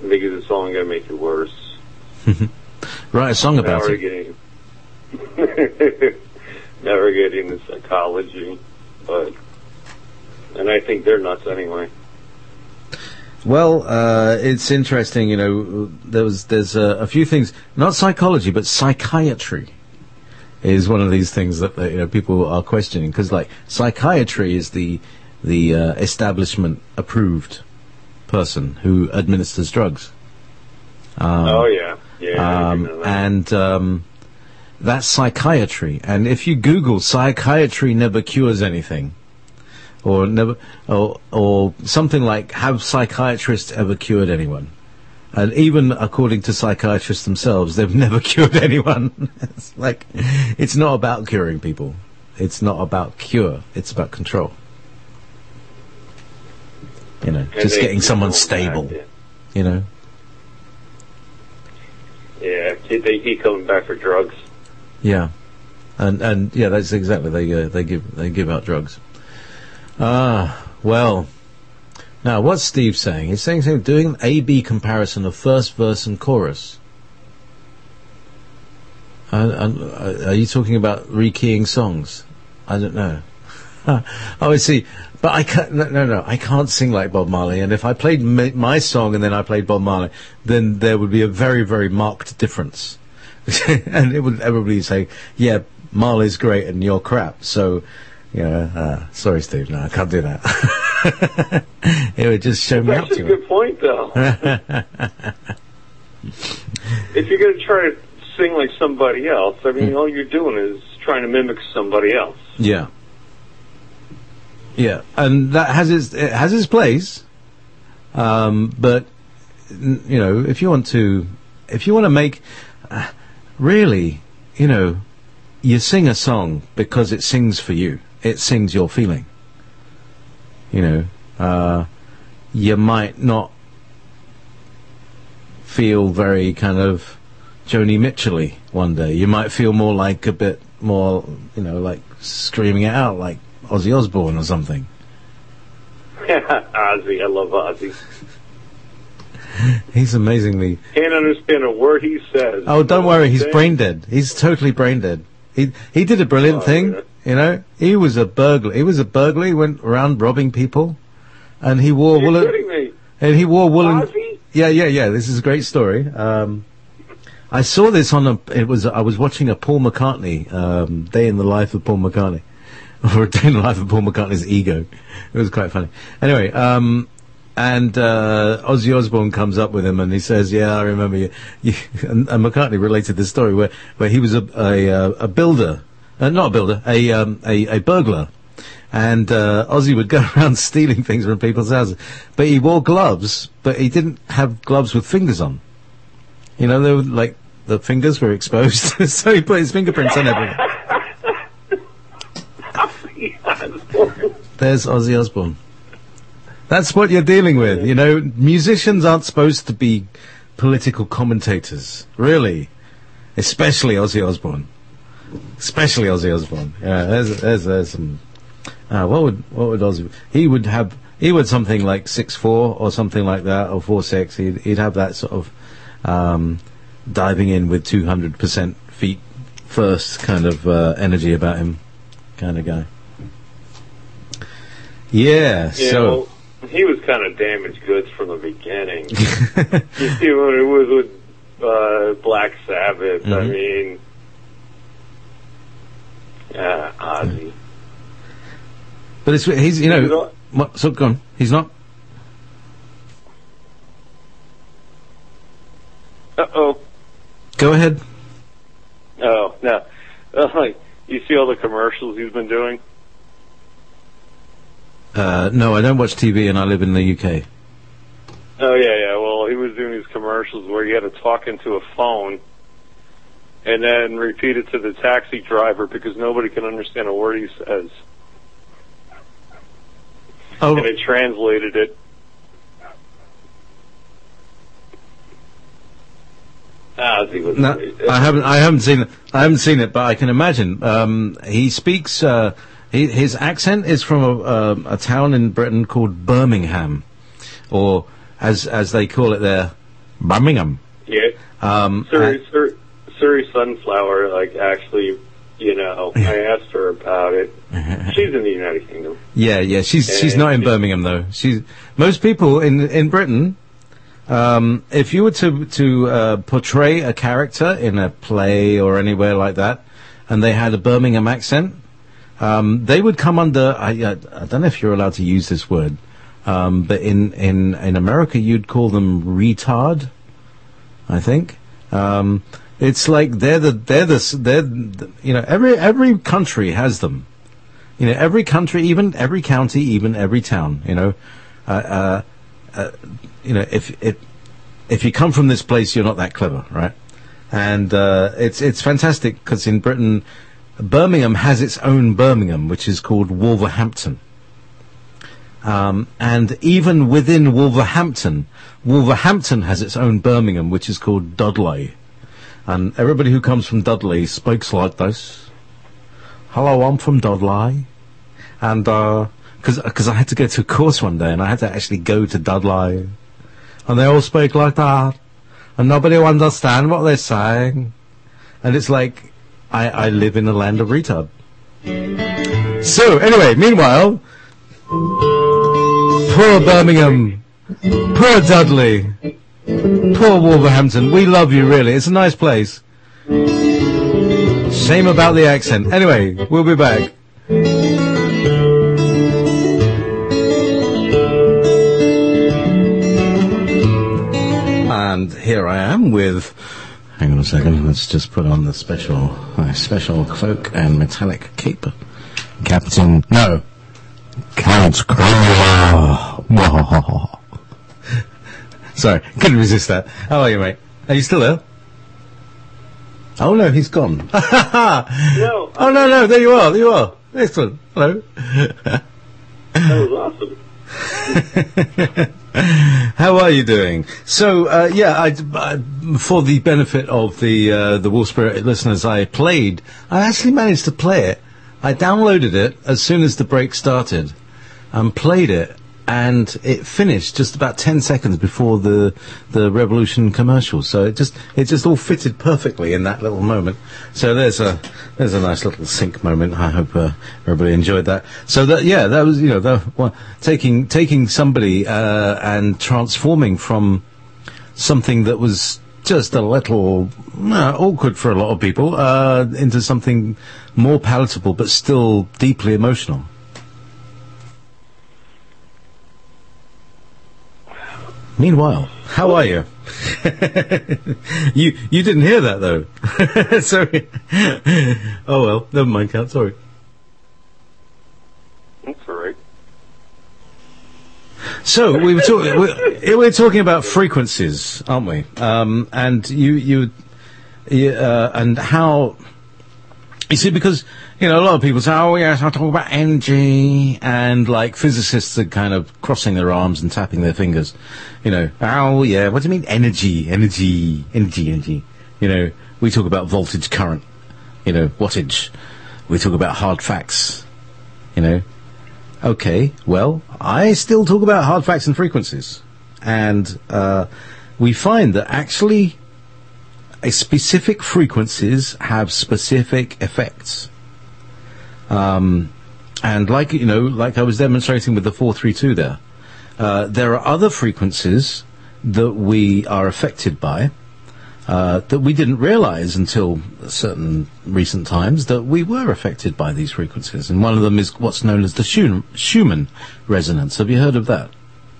C: because it's only going to make it worse.
B: Write a song about it.
C: Never getting the psychology, and I think they're nuts anyway.
B: Well, it's interesting, you know, there's a few things, not psychology, but psychiatry is one of these things that, you know, people are questioning, because, like, psychiatry is the establishment approved person who administers drugs.
C: Oh yeah, I know that.
B: And that's psychiatry. And if you Google psychiatry never cures anything, or never, or something like, have psychiatrists ever cured anyone? And even according to psychiatrists themselves, they've never cured anyone. It's like, it's not about curing people. It's not about cure. It's about control. You know,
C: And
B: just
C: they
B: getting someone
C: don't
B: stable.
C: act it.
B: You know.
C: Yeah, they keep coming back for drugs.
B: Yeah, and yeah, that's exactly, they give out drugs. Well, now what's Steve saying? He's saying doing an A/B comparison of first verse and chorus. Are you talking about rekeying songs? I don't know. Oh, I see. But I can't. No. I can't sing like Bob Marley. And if I played my song and then I played Bob Marley, then there would be a very, very marked difference. And everybody would say, "Yeah, Marley's great and you're crap." So, you know, sorry, Steve. No, I can't do that. It would just show me up
C: That's
B: to
C: a good point, though. If you're going to try to sing like somebody else, I mean, all you're doing is trying to mimic somebody else.
B: Yeah. Yeah, and that has its place, but you know, if you want to make, really, you know, you sing a song because it sings for you. It sings your feeling. You know, you might not feel very kind of Joni Mitchell-y one day. You might feel more like a bit more, you know, like screaming it out, like Ozzy Osbourne or something.
C: Ozzy, I love Ozzy.
B: He's amazingly...
C: Can't understand a word he says.
B: Oh, don't worry, he's brain dead. He's totally brain dead. He did a brilliant thing,
C: yeah.
B: You know. He was a burglar. He went around robbing people, and he wore
C: You're
B: woolen...
C: kidding me.
B: And he wore woolen...
C: Ozzy?
B: Yeah. This is a great story. I saw this on I was watching a Paul McCartney, Day in the Life of Paul McCartney. Or a Day in the Life of Paul McCartney's ego. It was quite funny. Anyway, and Ozzy Osbourne comes up with him and he says, "Yeah, I remember you." And McCartney related this story where he was a builder, not a builder, a burglar, and Ozzy would go around stealing things from people's houses, but he wore gloves, but he didn't have gloves with fingers on. You know, they were like the fingers were exposed, so he put his fingerprints on everything. There's Ozzy Osbourne. That's what you're dealing with. You know, musicians aren't supposed to be political commentators, really. Especially Ozzy Osbourne. Yeah, there's some. What would Ozzy? He would something like 6'4" or something like that, or 4'6". He'd have that sort of diving in with 200% feet first kind of energy about him, kind of guy. Yeah, so...
C: Well, he was kind of damaged goods from the beginning. You see, when it was with Black Sabbath,
B: Mm-hmm.
C: I mean... Ozzy.
B: But he's, you know... So, go on. He's not...
C: Uh-oh.
B: Go ahead.
C: Oh, no. You see all the commercials he's been doing?
B: No, I don't watch TV and I live in the UK.
C: Oh, yeah. Well, he was doing these commercials where you had to talk into a phone and then repeat it to the taxi driver because nobody can understand a word he says.
B: Oh,
C: And they translated it. Ozzy was
B: no,
C: great.
B: I haven't seen it, but I can imagine. He speaks. His accent is from a town in Britain called Birmingham, or as they call it there, Birmingham.
C: Yeah. Surrey Sunflower, like, actually, I asked her about it. She's in the United Kingdom.
B: Yeah. She's not in Birmingham, though. Most people in Britain, if you were to portray a character in a play or anywhere like that, and they had a Birmingham accent, they would come under, I don't know if you're allowed to use this word, but in America you'd call them retard, I think. It's like every country has them. Every country, even every county, even every town, if you come from this place, you're not that clever, right? And it's fantastic because in Britain, Birmingham has its own Birmingham, which is called Wolverhampton. And even within Wolverhampton has its own Birmingham, which is called Dudley. And everybody who comes from Dudley speaks like this. Hello, I'm from Dudley. And because I had to go to a course one day, and I had to actually go to Dudley. And they all speak like that. And nobody will understand what they're saying. And it's like, I live in the land of retard. So, anyway, meanwhile, poor Birmingham, poor Dudley, poor Wolverhampton. We love you, really. It's a nice place. Shame about the accent. Anyway, we'll be back. And here I am with... Hang on a second. Let's just put on the special cloak and metallic cape. Count Kramer. Sorry, couldn't resist that. How are you, mate? Are you still there? Oh no, he's gone.
C: No.
B: Oh no, there you are. There you are. Excellent. Hello.
C: That was awesome.
B: How are you doing? So, I for the benefit of the Wolf Spirit listeners, I actually managed to play it. I downloaded it as soon as the break started and played it, and it finished just about 10 seconds before the Revolution commercial. So it just all fitted perfectly in that little moment. So there's a nice little sync moment. I hope everybody enjoyed that. So that was taking somebody and transforming from something that was just a little awkward for a lot of people into something more palatable but still deeply emotional. Meanwhile, how are you? You didn't hear that though. Sorry. Oh well, never mind, Count. Sorry.
C: That's all right.
B: So we were talking about frequencies, aren't we? And you and how you see, because a lot of people say, oh yes, I talk about energy, and like physicists are kind of crossing their arms and tapping their fingers. Oh yeah, what do you mean energy? We talk about voltage, current, wattage. We talk about hard facts, Okay, well, I still talk about hard facts and frequencies. And we find that actually specific frequencies have specific effects. And like I was demonstrating with the 432 there are other frequencies that we are affected by that we didn't realize until certain recent times that we were affected by these frequencies. And one of them is what's known as the Schumann resonance. Have you heard of that?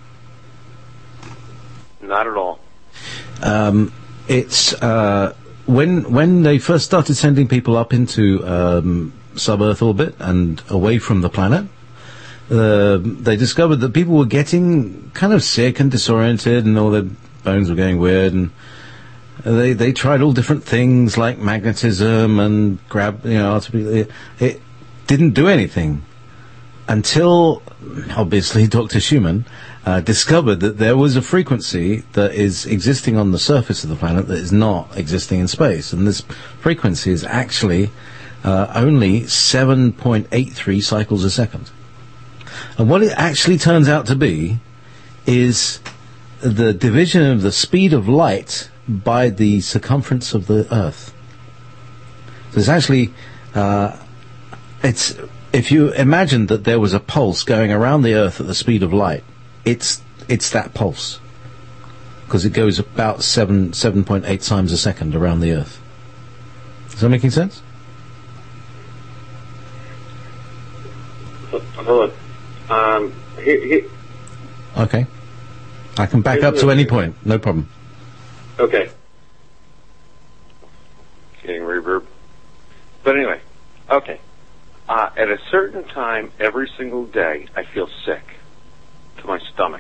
C: Not at all.
B: It's when they first started sending people up into sub-Earth orbit and away from the planet, they discovered that people were getting kind of sick and disoriented, and all their bones were going weird, and they tried all different things like magnetism and it didn't do anything until obviously Dr. Schumann discovered that there was a frequency that is existing on the surface of the planet that is not existing in space, and this frequency is actually only 7.83 cycles a second. And what it actually turns out to be is the division of the speed of light by the circumference of the Earth. So it's actually, it's, if you imagine that there was a pulse going around the Earth at the speed of light, it's that pulse. Because it goes about 7.8 times a second around the Earth. Is that making sense?
C: Hold on.
B: Okay. I can back up to any point. No problem.
C: Okay. Getting reverb. But anyway, okay. At a certain time every single day, I feel sick to my stomach.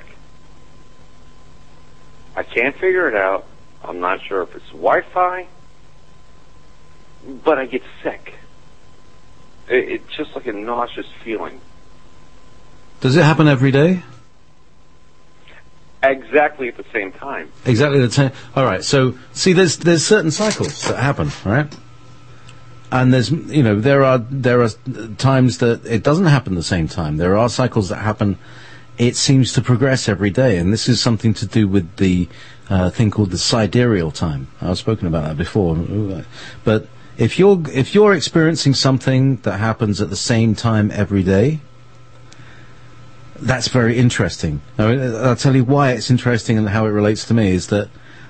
C: I can't figure it out. I'm not sure if it's Wi-Fi, but I get sick. It's just like a nauseous feeling.
B: Does it happen every day?
C: Exactly at the same time.
B: Exactly the same. All right. So, see, there's certain cycles that happen, right? And there are times that it doesn't happen at the same time. There are cycles that happen. It seems to progress every day, and this is something to do with the thing called the sidereal time. I've spoken about that before. But if you're experiencing something that happens at the same time every day, that's very interesting. I'll tell you why it's interesting and how it relates to me is that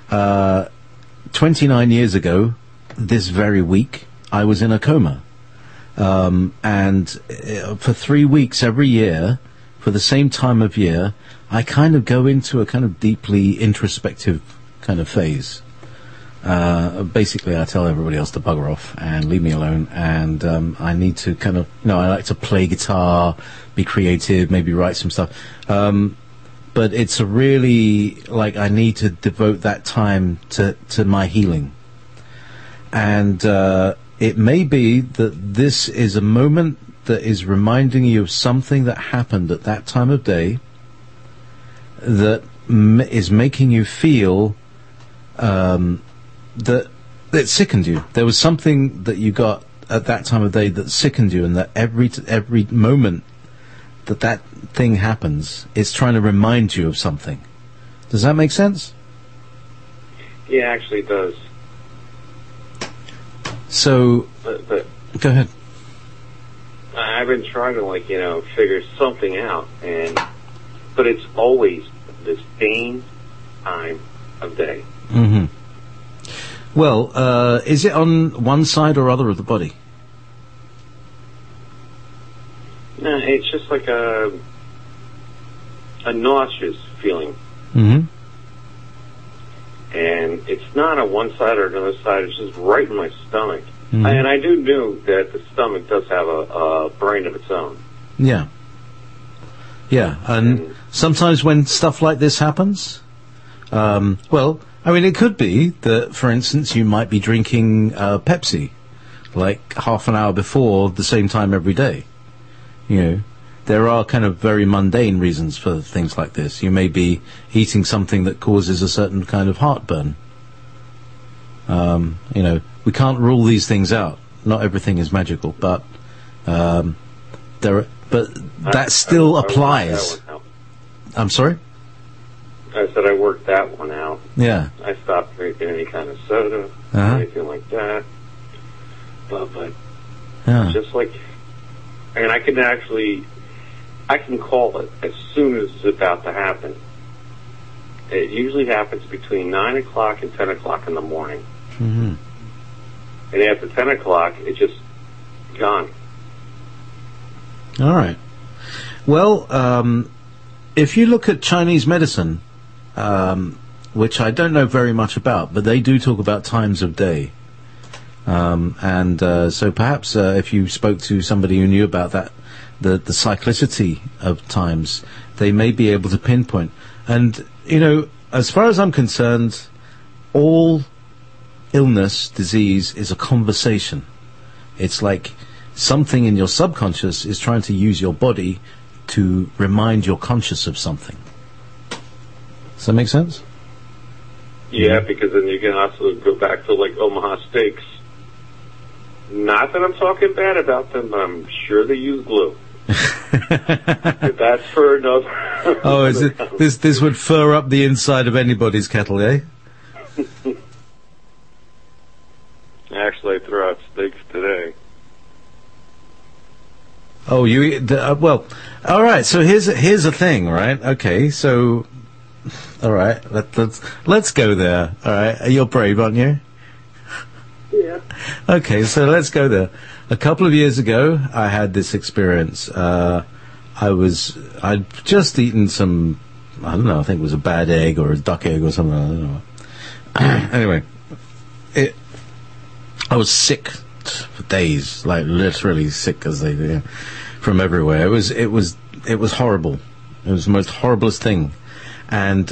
B: 29 years ago, this very week, I was in a coma. And for 3 weeks every year, for the same time of year, I kind of go into a kind of deeply introspective kind of phase. Basically, I tell everybody else to bugger off and leave me alone, and I need to kind of, I like to play guitar, be creative, maybe write some stuff. But it's a really, I need to devote that time to my healing. And it may be that this is a moment that is reminding you of something that happened at that time of day that is making you feel that it sickened you. There was something that you got at that time of day that sickened you, and that every moment that thing happens, it's trying to remind you of something. Does that make sense?
C: Yeah, actually it does.
B: So,
C: but
B: go ahead.
C: I've been trying to figure something out, but it's always the same time of day.
B: Mm-hmm. Well, is it on one side or other of the body?
C: No, it's just like a nauseous feeling.
B: Mm-hmm.
C: And it's not on one side or another side, it's just right in my stomach.
B: Mm-hmm.
C: And I do know that the stomach does have a brain of its own.
B: Yeah. Yeah, and sometimes when stuff like this happens, it could be that, for instance, you might be drinking Pepsi, half an hour before the same time every day. There are kind of very mundane reasons for things like this. You may be eating something that causes a certain kind of heartburn. We can't rule these things out. Not everything is magical, but that still applies. I'm sorry?
C: I said I worked that one out.
B: Yeah.
C: I stopped drinking any kind of soda, or anything like that. But just and I can call it as soon as it's about to happen. It usually happens between 9 o'clock and 10 o'clock in the morning.
B: Mm-hmm.
C: And after 10 o'clock, it's just gone.
B: All right. Well, if you look at Chinese medicine, which I don't know very much about, but they do talk about times of day. So perhaps if you spoke to somebody who knew about that, the cyclicity of times, they may be able to pinpoint. And, as far as I'm concerned, all illness, disease is a conversation. It's like something in your subconscious is trying to use your body to remind your conscious of something. Does that make sense?
C: Yeah, because then you can also go back to Omaha Steaks. Not that I'm talking bad about them, but I'm sure they use glue. But that's for another
B: Oh, is it this would fur up the inside of anybody's kettle, eh?
C: Actually, I threw out steaks today.
B: Oh, you eat well. All right. So here's a thing, right? Okay. So, all right. Let's go there. All right. You're brave, aren't you?
C: Yeah.
B: Okay. So let's go there. A couple of years ago, I had this experience. I'd just eaten some, I don't know, I think it was a bad egg or a duck egg or something, I don't know. Anyway, I was sick for days, like literally sick as they do, from everywhere. It was horrible. It was the most horriblest thing. And,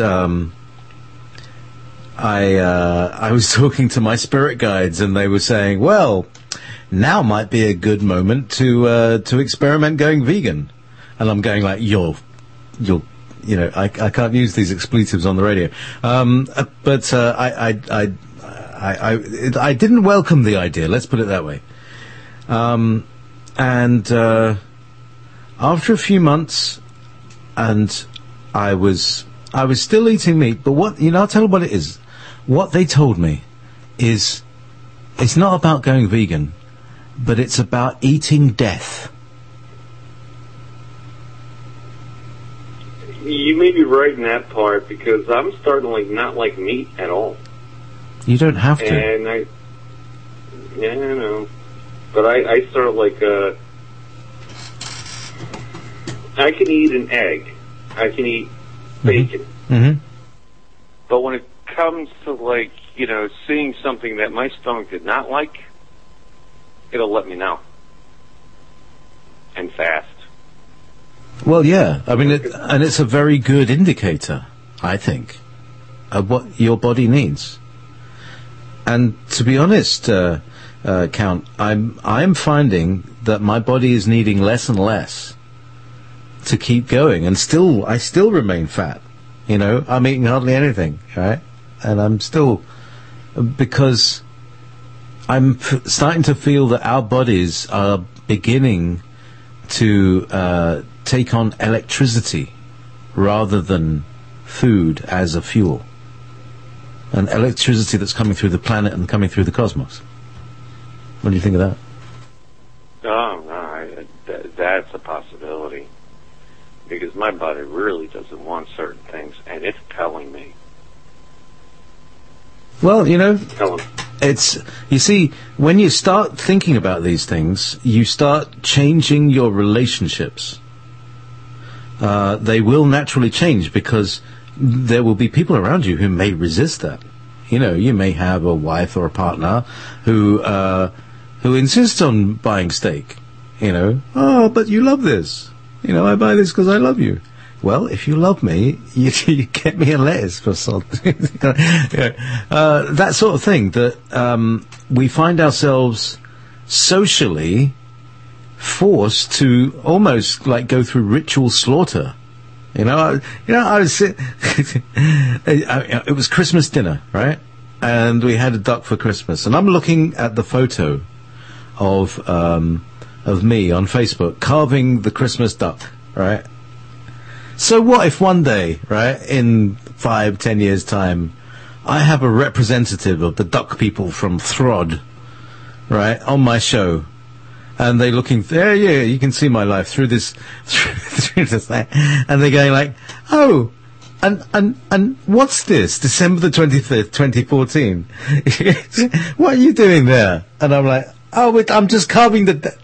B: I was talking to my spirit guides and they were saying, well, now might be a good moment to experiment going vegan. And I'm going like, you're, I can't use these expletives on the radio. But I didn't welcome the idea. Let's put it that way. And after a few months, and I was still eating meat. But I'll tell you what it is. What they told me is, it's not about going vegan, but it's about eating death.
C: You may be right in that part, because I'm starting to not like meat at all.
B: You don't have to.
C: And I know. But I sort of I can eat an egg. I can eat bacon.
B: Mm-hmm.
C: But when it comes to seeing something that my stomach did not like, it'll let me know. And fast.
B: Well, yeah. I mean, and it's a very good indicator, I think, of what your body needs. And to be honest, Count, I'm finding that my body is needing less and less to keep going, and I still remain fat. I'm eating hardly anything, right? And I'm still, because I'm starting to feel that our bodies are beginning to take on electricity rather than food as a fuel. And electricity that's coming through the planet and coming through the cosmos. What do you think of that?
C: Oh, no, that's a possibility. Because my body really doesn't want certain things, and it's telling me.
B: Well, it's, you see, when you start thinking about these things, you start changing your relationships. They will naturally change, because there will be people around you who may resist that. You may have a wife or a partner who insists on buying steak. Oh, but you love this. I buy this because I love you. Well, if you love me, you get me a lettuce for salt. That sort of thing, that we find ourselves socially forced to almost go through ritual slaughter. I was it was Christmas dinner, right? And we had a duck for Christmas, and I'm looking at the photo of me on Facebook carving the Christmas duck, right? So what if one day, right, in 5-10 years' time, I have a representative of the duck people from Throd, right, on my show, and they're looking, yeah, you can see my life through this, through this thing, and they're going oh, and what's this? December the 25th, 2014. What are you doing there? And I'm like, oh, I'm just carving and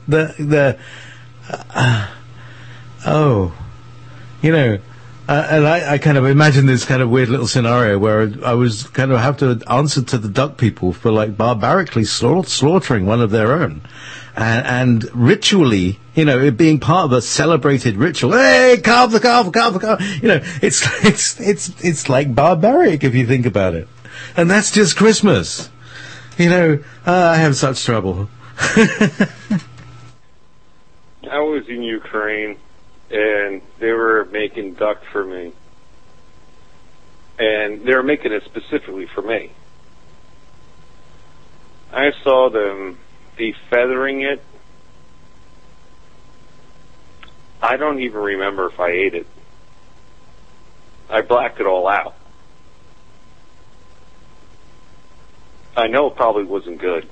B: I kind of imagine this kind of weird little scenario where I was kind of have to answer to the duck people for barbarically slaughtering one of their own. And ritually, it being part of a celebrated ritual. Hey, carve the calf. It's like barbaric if you think about it. And that's just Christmas. I have such trouble.
C: I was in Ukraine, and they were making duck for me. And they were making it specifically for me. I saw them defeathering it. I don't even remember if I ate it. I blacked it all out. I know it probably wasn't good.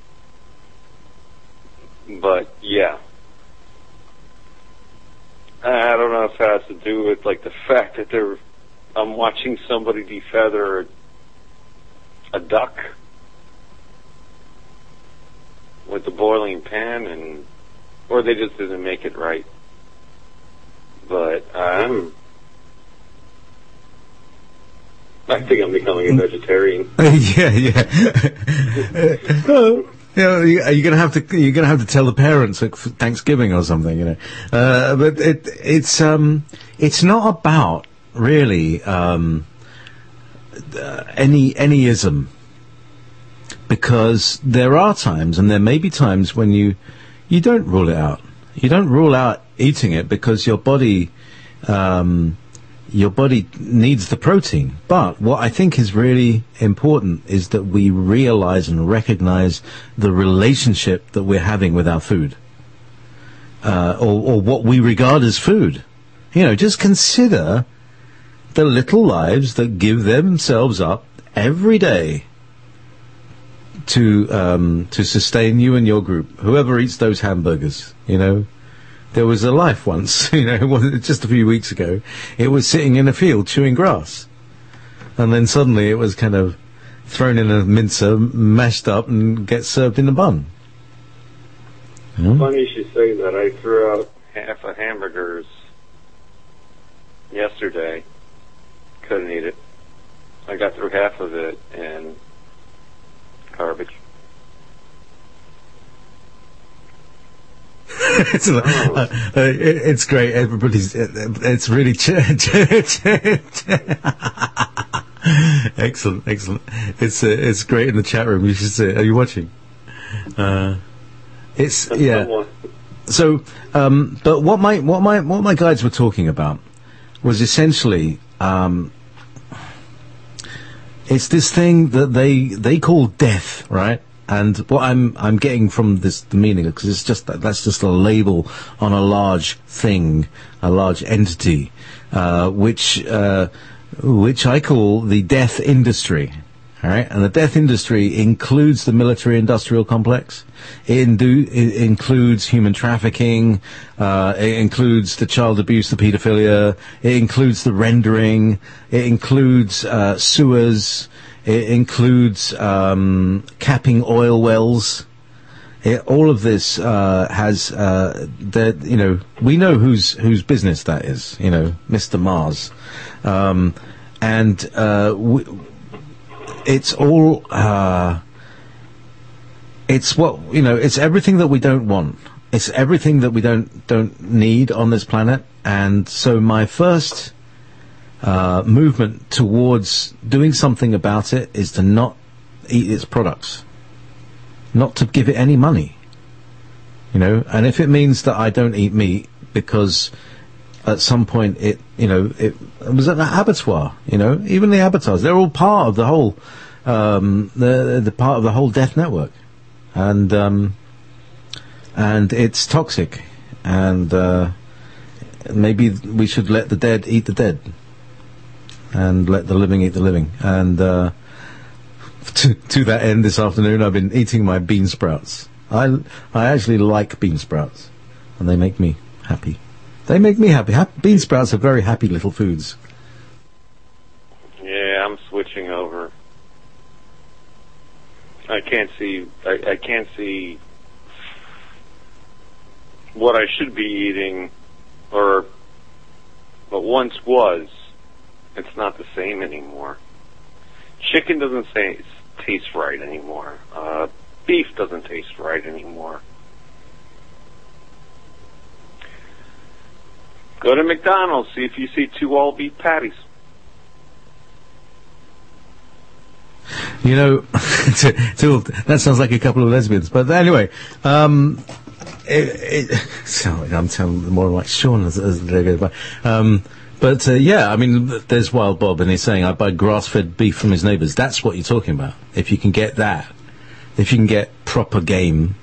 C: But, yeah. I don't know if it has to do with, like, the fact that I'm watching somebody defeather a duck with the boiling pan, or they just didn't make it right. But, I think I'm becoming a vegetarian.
B: Yeah. You're gonna have to tell the parents at Thanksgiving or something, But it's not about really any ism, because there are times, and there may be times when you don't rule it out. You don't rule out eating it because your body needs the protein. But what I think is really important is that we realize and recognize the relationship that we're having with our food, or what we regard as food. Just consider the little lives that give themselves up every day to sustain you and your group. Whoever eats those hamburgers, There was a life once, just a few weeks ago. It was sitting in a field chewing grass. And then suddenly it was kind of thrown in a mincer, mashed up, and gets served in a bun.
C: Funny you should say that. I threw out half a hamburgers yesterday. Couldn't eat it. I got through half of it, and garbage.
B: It's great. Everybody's. It's really excellent. It's great in the chat room. You should see it. Are you watching? It's yeah. So, but what my guides were talking about was essentially it's this thing that they call death, right? And what I'm getting from the meaning, because it's just that's just a label on a large thing, a large entity, which I call the death industry. All right, and the death industry includes the military-industrial complex. It includes human trafficking. It includes the child abuse, the paedophilia. It includes the rendering. It includes sewers. It includes capping oil wells. All of this has we know whose business that is. Mr. Mars, and it's all. It's what it's everything that we don't want. It's everything that we don't need on this planet. And so my first movement towards doing something about it is to not eat its products, not to give it any money. And if it means that I don't eat meat because at some point it was at the abattoir. Even the abattoirs, they're all part of the whole the part of the whole death network. And it's toxic, and maybe we should let the dead eat the dead, and let the living eat the living. And to that end, this afternoon I've been eating my bean sprouts. I actually like bean sprouts, and they make me happy. They make me happy. Bean sprouts are very happy little foods.
C: Yeah, I'm switching over. I can't see what I should be eating, but once was. It's not the same anymore. Chicken doesn't taste right anymore. Beef doesn't taste right anymore. Go to McDonald's, see if you see 2 all-beef patties.
B: That sounds like a couple of lesbians. But anyway, I'm telling more like Sean as they go by. Yeah, I mean, there's Wild Bob, and he's saying I buy grass-fed beef from his neighbours. That's what you're talking about. If you can get that, if you can get proper game,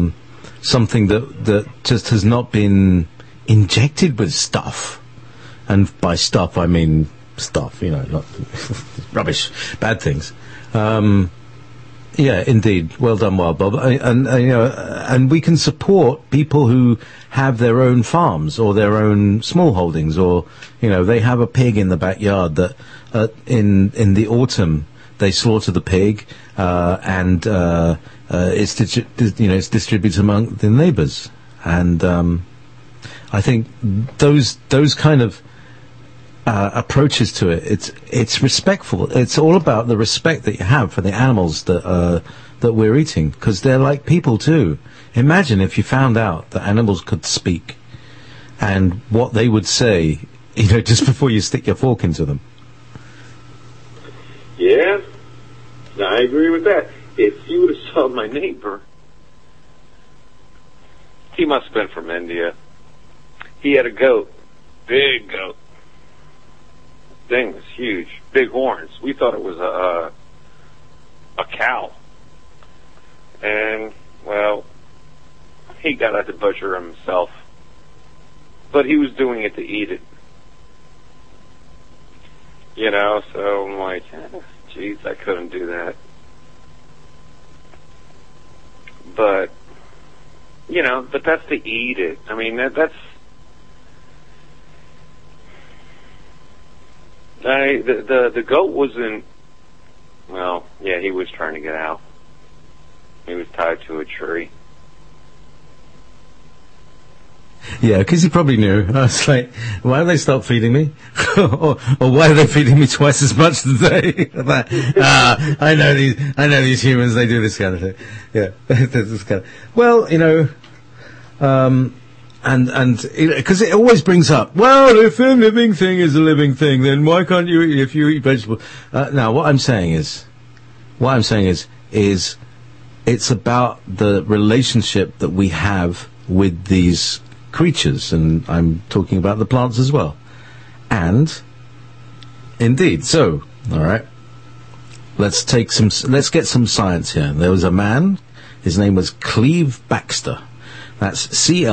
B: something that just has not been injected with stuff. And by stuff, I mean stuff, not rubbish, bad things. Yeah, indeed. Well done, Wild Bob. And we can support people who have their own farms or their own small holdings, or they have a pig in the backyard that in the autumn they slaughter the pig and it's distributed among the neighbours. And I think those kind of approaches to it, it's respectful. It's all about the respect that you have for the animals that we're eating, because they're like people too. Imagine if you found out that animals could speak and what they would say, just before you stick your fork into them.
C: Yeah, I agree with that. If you would have saw my neighbor, he must have been from India. He had a goat, big goat. Thing was huge, big horns. We thought it was a cow, and well, he got out to butcher himself, but he was doing it to eat it, So I'm like, geez, I couldn't do that, but that's to eat it. I mean, that's. The goat wasn't. Well, yeah, he was trying to get out. He was tied to a tree.
B: Yeah, because he probably knew. I was like, why do they stop feeding me? or why are they feeding me twice as much today? I know these humans. They do this kind of thing. Yeah, this kind of. Well, And because it always brings up, well, if a living thing is a living thing, then why can't you eat if you eat vegetables? Now, what I'm saying is, it's about the relationship that we have with these creatures, and I'm talking about the plants as well. And indeed, so all right, let's get some science here. There was a man. His name was Cleve Backster. That's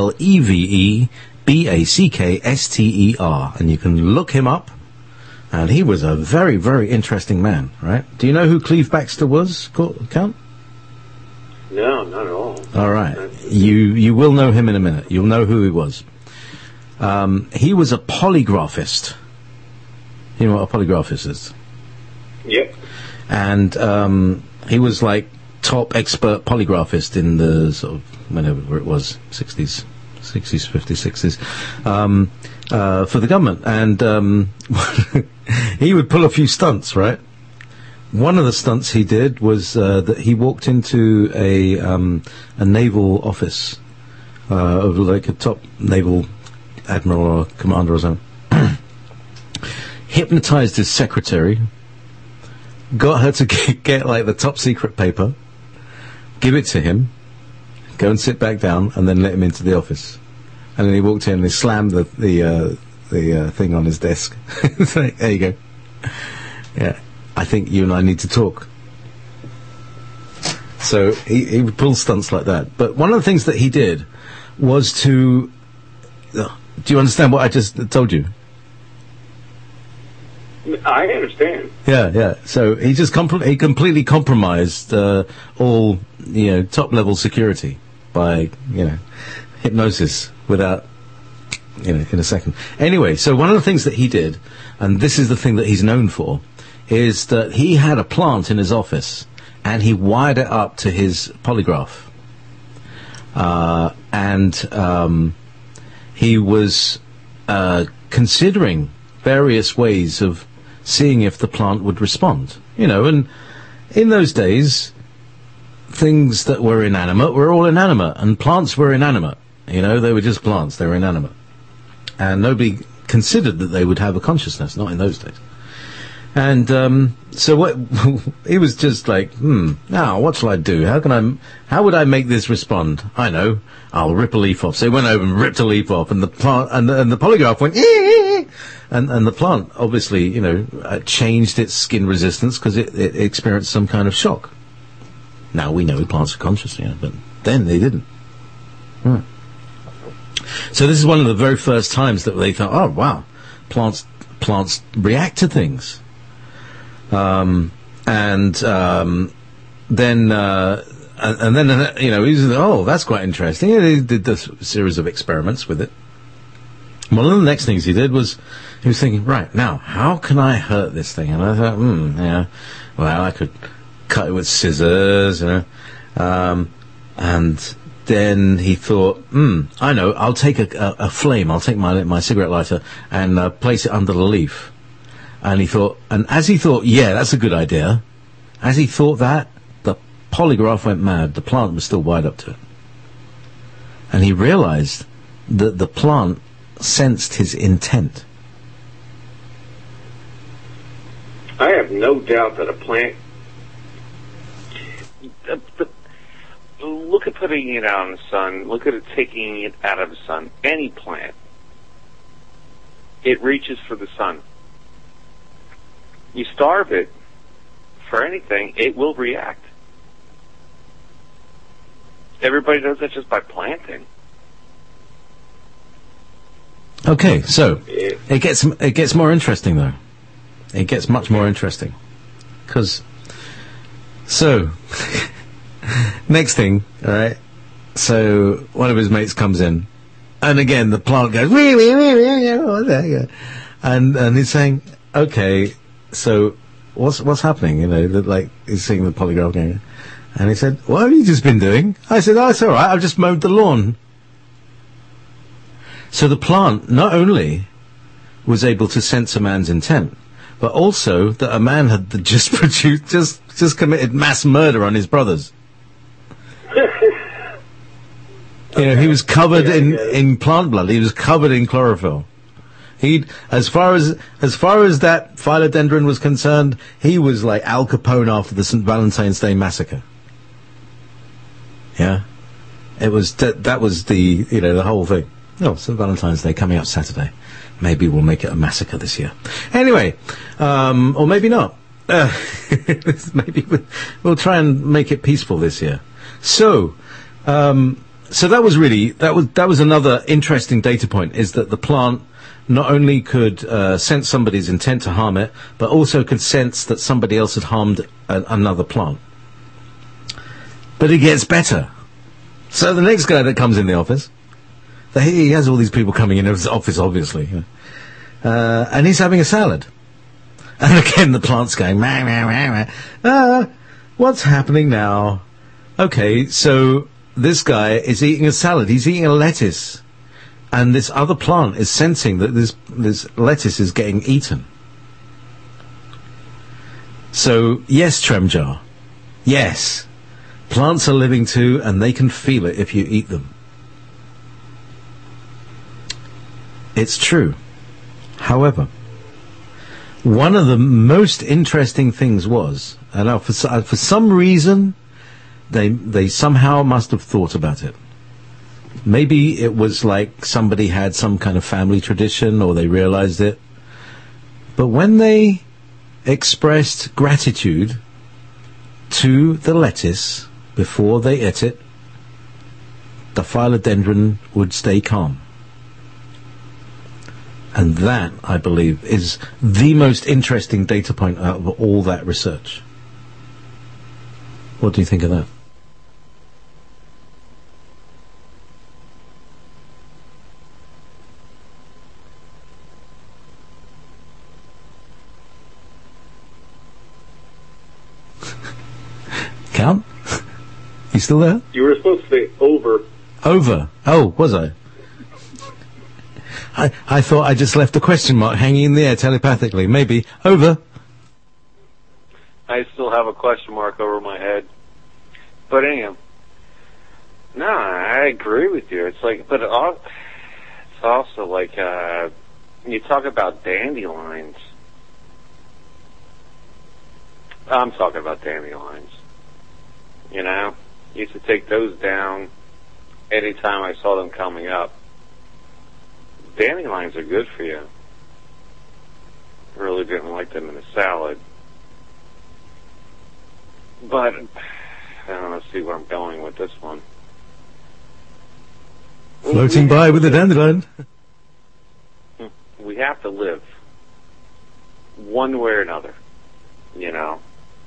B: Clevebackster, and you can look him up. And he was a very, very interesting man, right? Do you know who Cleve Backster was, Count?
C: No, not at all.
B: All right. You will know him in a minute. You'll know who he was. He was a polygraphist. You know what a polygraphist is?
C: Yep.
B: And he was like top expert polygraphist in the sort of, whenever it was, 60s, 50s, 60s, for the government. And he would pull a few stunts, right? One of the stunts he did was that he walked into a naval office of like a top naval admiral or commander or something, hypnotized his secretary, got her to get like the top secret paper, give it to him, go and sit back down, and then let him into the office. And then he walked in and he slammed the thing on his desk. Like, there you go. Yeah, I think you and I need to talk. So he would pull stunts like that. But one of the things that he did was to... do you understand what I just told you?
C: I understand.
B: Yeah. So he just he completely compromised all top level security by hypnosis without in a second. Anyway, so one of the things that he did, and this is the thing that he's known for, is that he had a plant in his office and he wired it up to his polygraph, and he was considering various ways of seeing if the plant would respond. And in those days, things that were inanimate were all inanimate, and plants were inanimate. They were just plants, they were inanimate. And nobody considered that they would have a consciousness, not in those days. And so what he was just like, now what shall I do? How would I make this respond? I know, I'll rip a leaf off. So he went over and ripped a leaf off, and the plant and the polygraph went, and the plant obviously, changed its skin resistance because it experienced some kind of shock. Now we know plants are conscious, but then they didn't. So this is one of the very first times that they thought, oh wow, plants react to things. Then he said, oh, that's quite interesting. And he did this series of experiments with it. One of the next things he did was, he was thinking, right, now, how can I hurt this thing? And I thought, yeah, well, I could cut it with scissors, and then he thought, I know, I'll take a flame, I'll take my cigarette lighter and place it under the leaf. And he thought, and as he thought, yeah, that's a good idea, as he thought that, the polygraph went mad. The plant was still wide up to it. And he realized that the plant sensed his intent.
C: I have no doubt that a plant... Look at putting it out in the sun. Look at it taking it out of the sun. Any plant. It reaches for the sun. You starve it for anything, it will react. Everybody does that just by planting.
B: Okay, so it gets more interesting though. It gets much more interesting, because next thing, all right. So one of his mates comes in, and again the plant goes wee wee wee wee, and he's saying, okay, so what's happening? Like he's seeing the polygraph going, and he said, what have you just been doing? I said, oh, it's all right. I've just mowed the lawn. So the plant not only was able to sense a man's intent, but also that a man had just committed mass murder on his brothers. He was covered in plant blood. He was covered in chlorophyll. As far as that philodendron was concerned, he was like Al Capone after the St. Valentine's Day massacre. Yeah, it was that was the whole thing. Oh, St. Valentine's Day coming up Saturday. Maybe we'll make it a massacre this year. Anyway, or maybe not. Maybe we'll try and make it peaceful this year. So that was another interesting data point, is that the plant not only could sense somebody's intent to harm it, but also could sense that somebody else had harmed another plant. But it gets better. So the next guy that comes in the office, he has all these people coming in his office, obviously, and he's having a salad. And again, the plant's going, meh, meh, meh, meh. What's happening now? Okay, so this guy is eating a salad. He's eating a lettuce. And this other plant is sensing that this lettuce is getting eaten. So, yes, Tremjar. Yes. Plants are living too, and they can feel it if you eat them. It's true. However, one of the most interesting things was, and for some reason, they somehow must have thought about it. Maybe it was like somebody had some kind of family tradition, or they realized it. But when they expressed gratitude to the lettuce before they ate it, the philodendron would stay calm. And that, I believe, is the most interesting data point out of all that research. What do you think of that? Count? You still there?
C: You were supposed to say over.
B: Over? Oh, was I? I thought I just left a question mark hanging in the air telepathically. Maybe. Over.
C: I still have a question mark over my head. But anyhow. No, I agree with you. It's like, but it's also like, you talk about dandelions. I'm talking about dandelions. Used to take those down anytime I saw them coming up. Dandelions are good for you. I really didn't like them in a salad. But, I don't know, see where I'm going with this one.
B: Floating by with a dandelion.
C: We have to live one way or another, you know.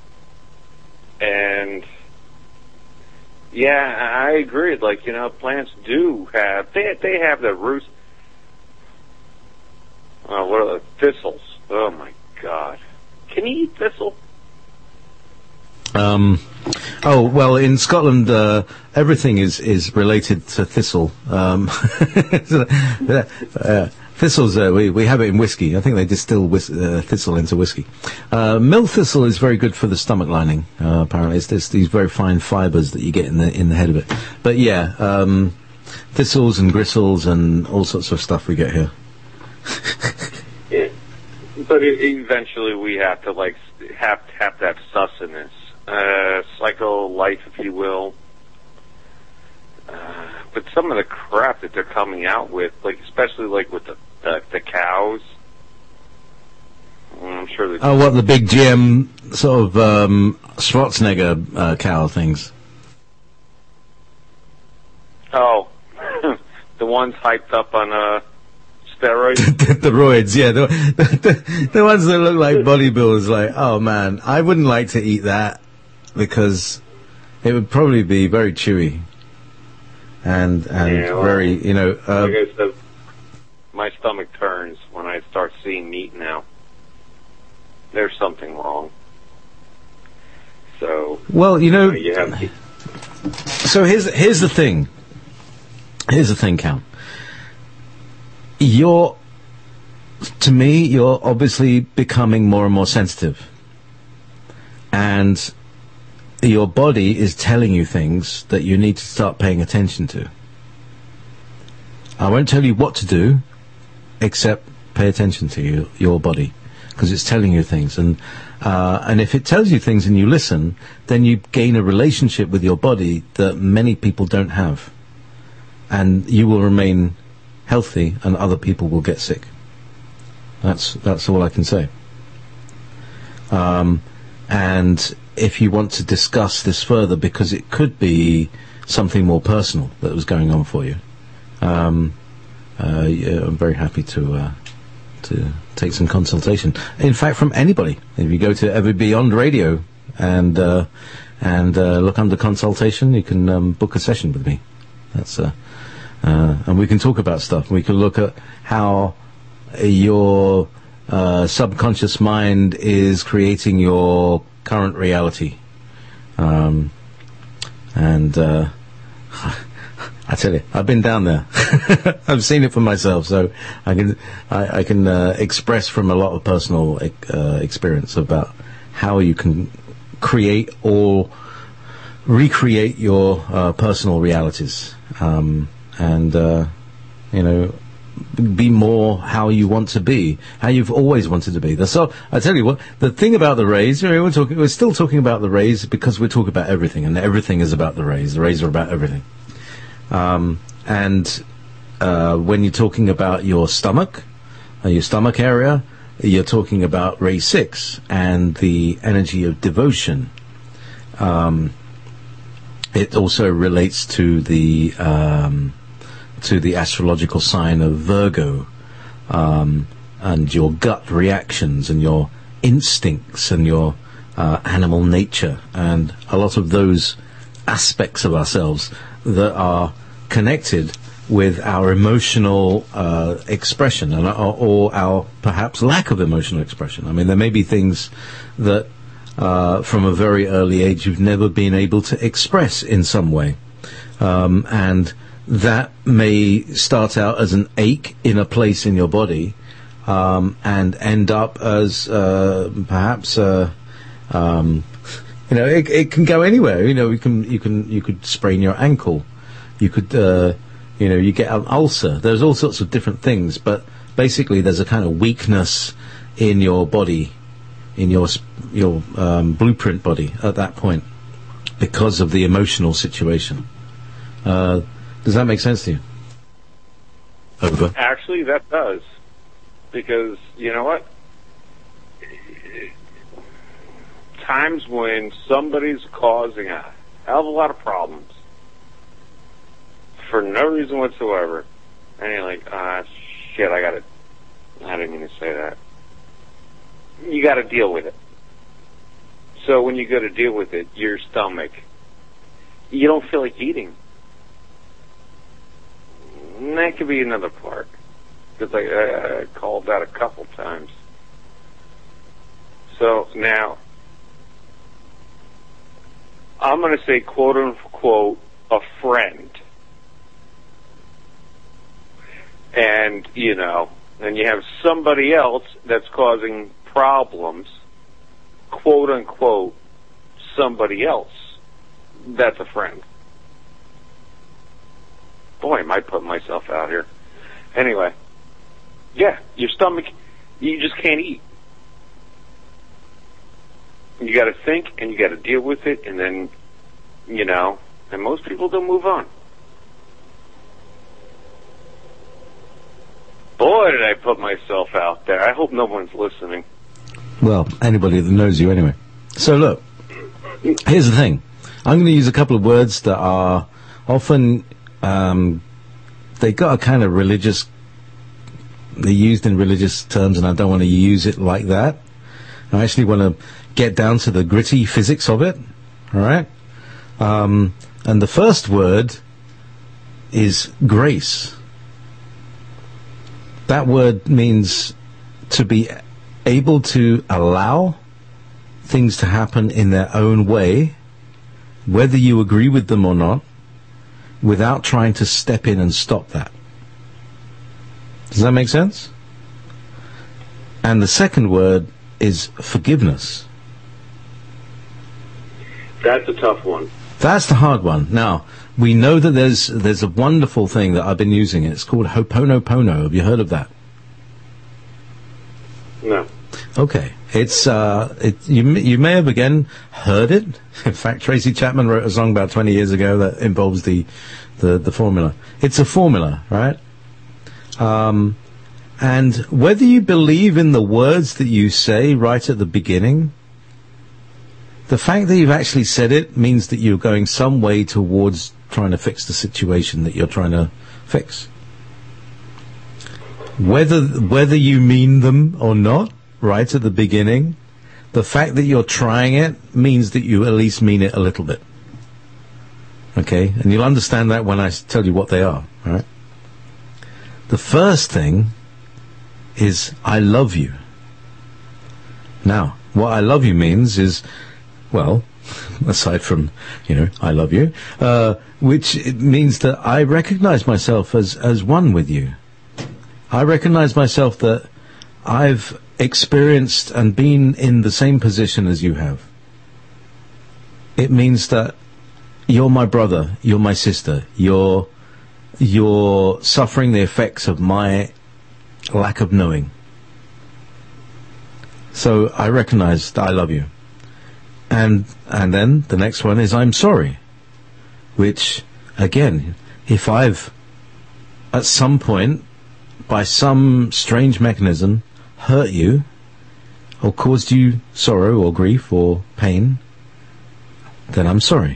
C: And yeah, I agree. Like, you know, plants do have, they have the roots. What are the thistles? Oh my God. Can you eat thistle?
B: Oh, well, in Scotland, everything is related to thistle. Thistles, we have it in whiskey. I think they distill thistle into whiskey. Mill thistle is very good for the stomach lining. Apparently, it's these very fine fibres that you get in the head of it. But yeah, thistles and gristles and all sorts of stuff we get here.
C: Yeah. But eventually, we have to have that sustenance, cycle life, if you will. But some of the crap that they're coming out with, like especially like with the cows, I'm sure.
B: Oh, what, the big GM sort of Schwarzenegger cow things?
C: Oh, the ones hyped up on steroids.
B: The roids, yeah, the ones that look like bodybuilders. Like, oh man, I wouldn't like to eat that because it would probably be very chewy. And yeah, well, very, you know.
C: Like I said, my stomach turns when I start seeing meat now. There's something wrong. So.
B: Well, you know.
C: You have
B: so here's the thing. Here's the thing, Count. To me, you're obviously becoming more and more sensitive, and your body is telling you things that you need to start paying attention to. I won't tell you what to do, except pay attention to your body, because it's telling you things. And if it tells you things and you listen, then you gain a relationship with your body that many people don't have. And you will remain healthy and other people will get sick. That's all I can say. And if you want to discuss this further, because it could be something more personal that was going on for you, yeah, I'm very happy to take some consultation. In fact, from anybody. If you go to Ever Beyond Radio and look under consultation, you can book a session with me. That's and we can talk about stuff. We can look at how your subconscious mind is creating your current reality, and I tell you, I've been down there. I've seen it for myself, so I can express from a lot of personal experience about how you can create or recreate your personal realities, and you know, be more how you want to be, how you've always wanted to be. So I tell you what, the thing about the rays, we're still talking about the rays because we're talking about everything, and everything is about the rays. The rays are about everything. And when you're talking about your stomach area, you're talking about ray 6 and the energy of devotion. It also relates to the astrological sign of Virgo, and your gut reactions and your instincts and your animal nature, and a lot of those aspects of ourselves that are connected with our emotional expression or our perhaps lack of emotional expression. I mean, there may be things that from a very early age you've never been able to express in some way, and that may start out as an ache in a place in your body, and end up as perhaps you know, it can go anywhere. You know, you could sprain your ankle, you could you know, you get an ulcer. There's all sorts of different things, but basically there's a kind of weakness in your body, in your blueprint body at that point, because of the emotional situation. Does that make sense to you? Over.
C: Actually, that does. Because, you know what? Times when somebody's causing a hell of a lot of problems for no reason whatsoever, and you're like, shit, I gotta I didn't mean to say that. You got to deal with it. So when you go to deal with it, your stomach, you don't feel like eating. And that could be another part. Because I called that a couple times. So now, I'm going to say, quote unquote, a friend. And, you know, and you have somebody else that's causing problems, quote unquote, somebody else that's a friend. Boy, I might put myself out here. Anyway, yeah, your stomach, you just can't eat. You got to think and you got to deal with it, and then, you know, and most people don't move on. Boy, did I put myself out there. I hope no one's listening.
B: Well, anybody that knows you anyway. So look, here's the thing. I'm going to use a couple of words that are often, they got a kind of religious, they're used in religious terms, and I don't want to use it like that. I actually want to get down to the gritty physics of it. All right? And the first word is grace. That word means to be able to allow things to happen in their own way, whether you agree with them or not, without trying to step in and stop that. Does that make sense? And the second word is forgiveness.
C: That's a tough one.
B: That's the hard one. Now, we know that there's a wonderful thing that I've been using. It's called Ho'oponopono. Have you heard of that?
C: No.
B: Okay. It's you may have again heard it. In fact, Tracy Chapman wrote a song about 20 years ago that involves the formula. It's a formula, right? And whether you believe in the words that you say right at the beginning, the fact that you've actually said it means that you're going some way towards trying to fix the situation that you're trying to fix. Whether you mean them or not, right at the beginning, the fact that you're trying it means that you at least mean it a little bit. Okay? And you'll understand that when I tell you what they are, right? The first thing is, I love you. Now, what I love you means is, well, aside from, I love you, which it means that I recognize myself as one with you. I recognize myself that I've experienced and been in the same position as you have. It means that you're my brother, you're my sister, you're suffering the effects of my lack of knowing. So I recognize that I love you. And then the next one is I'm sorry, which, again, if I've at some point, by some strange mechanism, hurt you or caused you sorrow or grief or pain, then I'm sorry.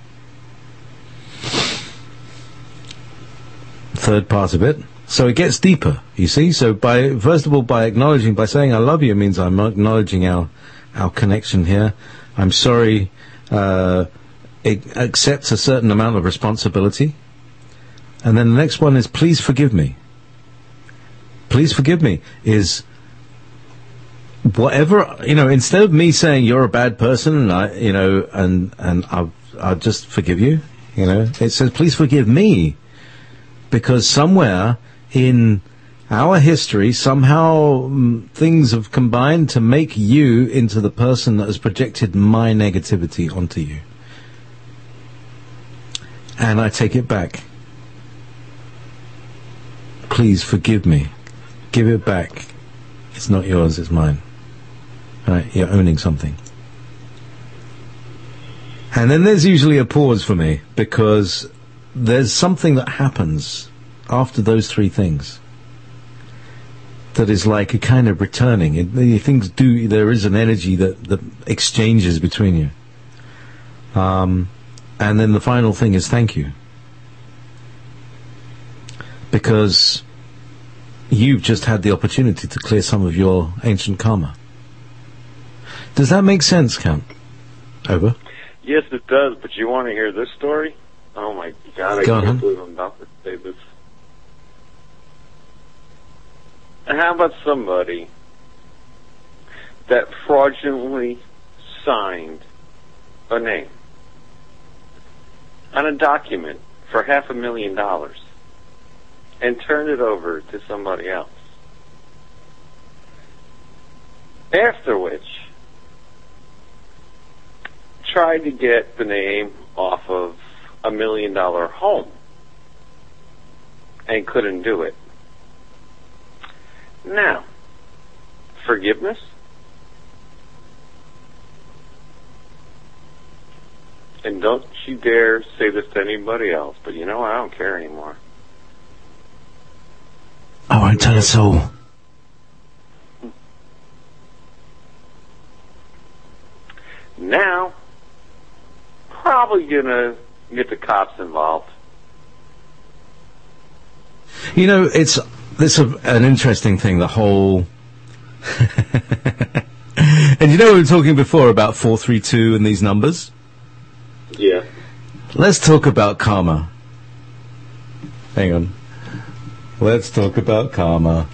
B: Third part of it. So it gets deeper, you see. So first of all, by saying I love you means I'm acknowledging our connection here. I'm sorry, it accepts a certain amount of responsibility. And then the next one is please forgive me. Please forgive me is whatever, instead of me saying you're a bad person and I'll just forgive you, it says please forgive me, because somewhere in our history, somehow things have combined to make you into the person that has projected my negativity onto you. And I take it back. Please forgive me. Give it back. It's not yours, it's mine. Right? You're owning something. And then there's usually a pause for me, because there's something that happens after those three things that is like a kind of returning. There is an energy that exchanges between you. And then the final thing is thank you. Because, you've just had the opportunity to clear some of your ancient karma. Does that make sense, Count? Over.
C: Yes, it does, but you want to hear this story? Oh my God, I can't believe I'm about to say this. How about somebody that fraudulently signed a name on a document for $500,000 and turned it over to somebody else? After which, tried to get the name off of $1 million home and couldn't do it. Now, forgiveness? And don't you dare say this to anybody else, but you know what? I don't care anymore.
B: I won't tell a soul.
C: Now, probably gonna get the cops involved.
B: You know, it's an interesting thing, the whole... And you know, we were talking before about 432 and these numbers?
C: Yeah.
B: Let's talk about karma. Hang on. Let's talk about karma.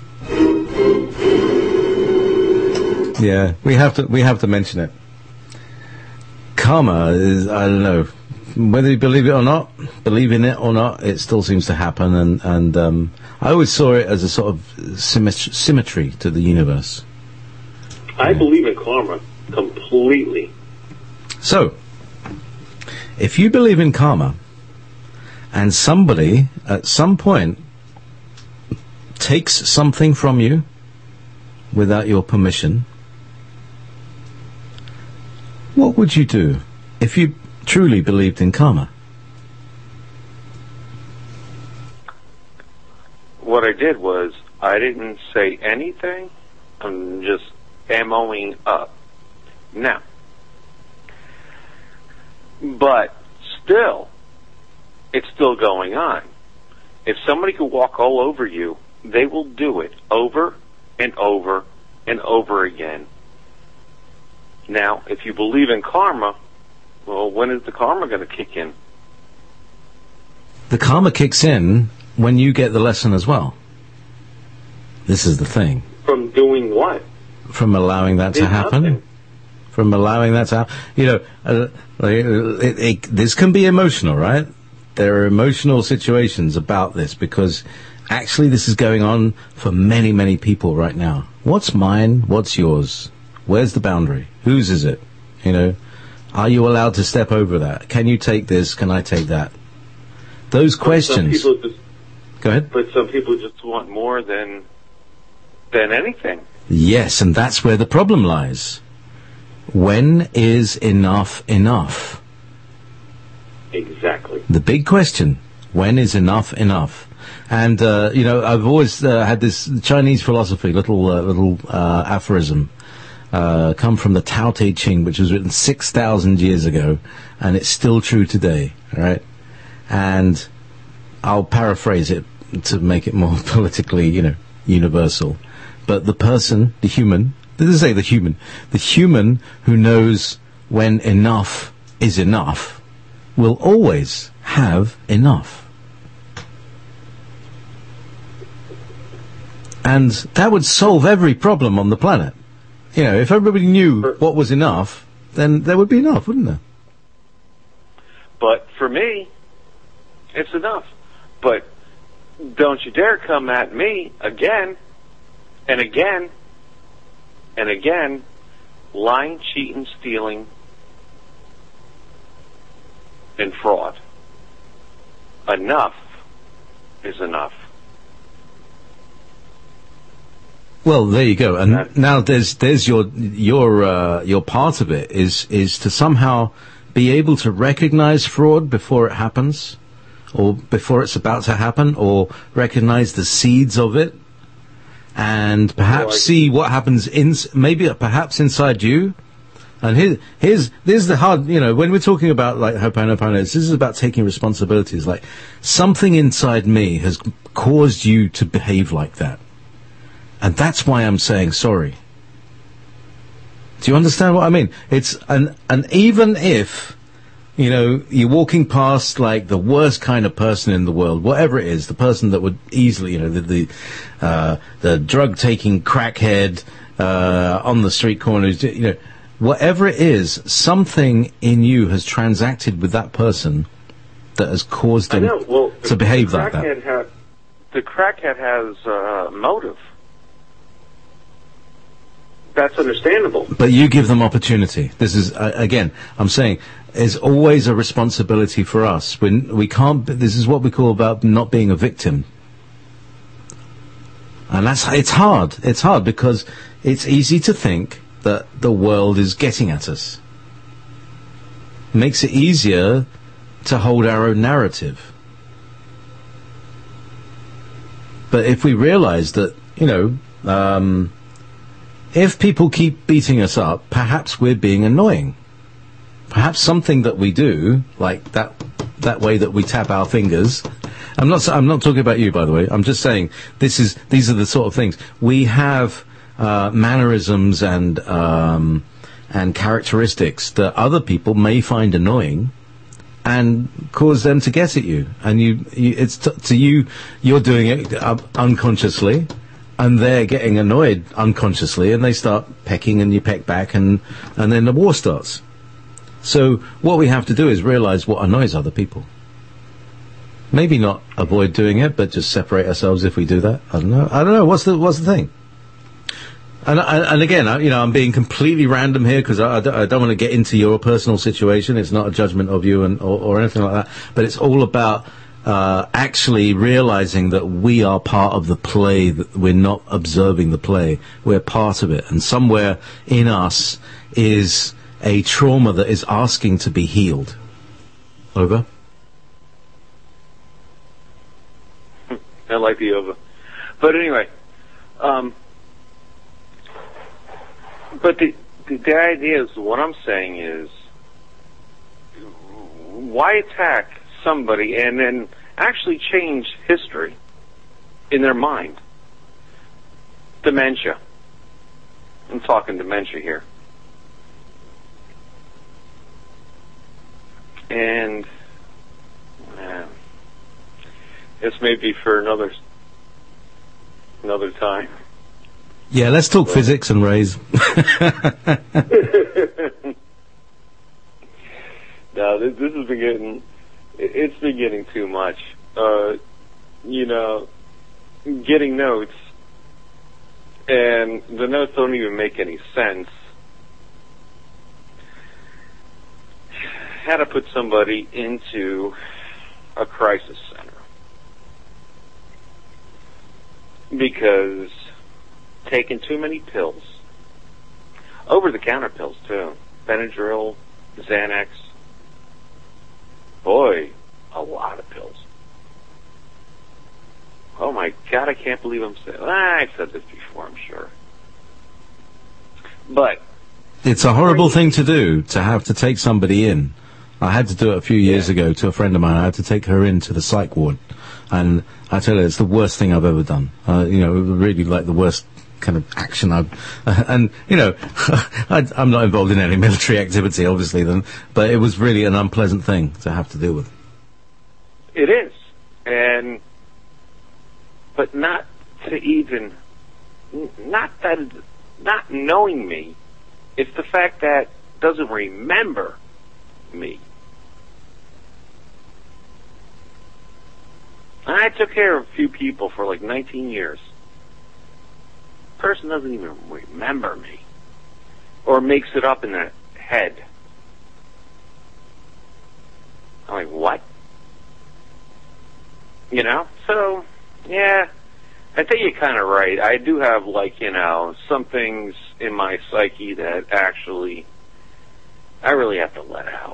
B: Yeah, we have to mention it. Karma is, I don't know, whether you believe in it or not, it still seems to happen, and I always saw it as a sort of symmetry to the universe.
C: I believe in karma completely.
B: So, if you believe in karma, and somebody at some point takes something from you without your permission, what would you do if you truly believed in karma?
C: What I did was, I didn't say anything. I'm just ammoing up. Now, but still, it's still going on. If somebody could walk all over you, they will do it over and over and over again. Now, if you believe in karma, well, when is the karma going to kick in?
B: The karma kicks in when you get the lesson as well. This is the thing.
C: From doing what?
B: From allowing that to happen.
C: Nothing.
B: From allowing that to happen. You know, this can be emotional, right? There are emotional situations about this because actually this is going on for many, many people right now. What's mine? What's yours? Where's the boundary? Whose is it? You know, are you allowed to step over that? Can you take this? Can I take that? Those questions. Go ahead.
C: But some people just want more than anything.
B: Yes, and that's where the problem lies. When is enough enough?
C: Exactly.
B: The big question. When is enough enough? And, you know, I've always had this Chinese philosophy, little aphorism, come from the Tao Te Ching, which was written 6,000 years ago, and it's still true today, right? And I'll paraphrase it to make it more politically, you know, universal. But the person, the human, doesn't say the human who knows when enough is enough will always have enough. And that would solve every problem on the planet. You know, if everybody knew what was enough, then there would be enough, wouldn't there?
C: But for me, it's enough. But don't you dare come at me again and again and again, lying, cheating, stealing, and fraud. Enough is enough.
B: Well, there you go. And now there's your part of it is to somehow be able to recognize fraud before it happens, or before it's about to happen, or recognize the seeds of it, and perhaps see what happens perhaps inside you. And here's the hard, you know, when we're talking about like Ho'oponopono, this is about taking responsibilities. Like, something inside me has caused you to behave like that. And that's why I'm saying sorry. Do you understand what I mean? It's, and even if, you're walking past like the worst kind of person in the world, whatever it is, the person that would easily, the drug-taking crackhead, on the street corners, whatever it is, something in you has transacted with that person that has caused them to behave like that.
C: The crackhead has motive. That's understandable.
B: But you give them opportunity. This is, again, I'm saying, is always a responsibility for us. When we can't, this is what we call about not being a victim. And it's hard. It's hard because it's easy to think that the world is getting at us. It makes it easier to hold our own narrative. But if we realize that, if people keep beating us up, perhaps we're being annoying. Perhaps something that we do, like that way that we tap our fingers. I'm not talking about you, by the way. I'm just saying these are the sort of things we have, mannerisms and characteristics that other people may find annoying, and cause them to get at you. And you're doing it unconsciously. And they're getting annoyed unconsciously, and they start pecking, and you peck back, and then the war starts. So what we have to do is realize what annoys other people. Maybe not avoid doing it, but just separate ourselves if we do that. I don't know. What's the thing? And again, I'm being completely random here because I don't want to get into your personal situation. It's not a judgment of you or anything like that. But it's all about actually realizing that we are part of the play, that we're not observing the play, we're part of it, and somewhere in us is a trauma that is asking to be healed. Over.
C: I like the over. But anyway, but the idea is, what I'm saying is, why attack somebody and then actually change history in their mind? Dementia. I'm talking dementia here. And this may be for another time.
B: Yeah, let's talk physics and rays.
C: No, this has been getting... It's been getting too much. Getting notes, and the notes don't even make any sense. How to put somebody into a crisis center. Because taking too many pills, over-the-counter pills too, Benadryl, Xanax, boy, a lot of pills. Oh my God, I can't believe I'm saying. I've said this before, I'm sure. But
B: it's a horrible thing to do, to have to take somebody in. I had to do it a few years ago to a friend of mine. I had to take her into the psych ward. And I tell you, it's the worst thing I've ever done. Really like the worst kind of action I'm not involved in any military activity, obviously, but it was really an unpleasant thing to have to deal with.
C: It is. But not knowing me, it's the fact that doesn't remember me. I took care of a few people for like 19 years. Person doesn't even remember me, or makes it up in their head. I'm like, what? So, yeah, I think you're kind of right. I do have, some things in my psyche that actually I really have to let out.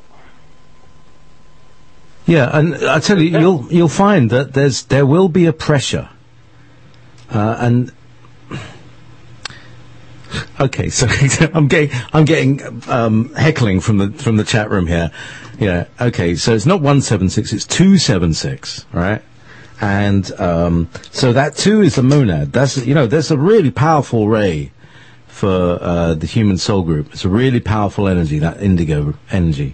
B: Yeah, and I tell you, you'll find that there will be a pressure, and okay, so I'm getting heckling from the chat room here. Yeah, okay, so it's not 176, it's 276, right? And so that too is the monad. That's, there's a really powerful ray for the human soul group. It's a really powerful energy, that indigo energy.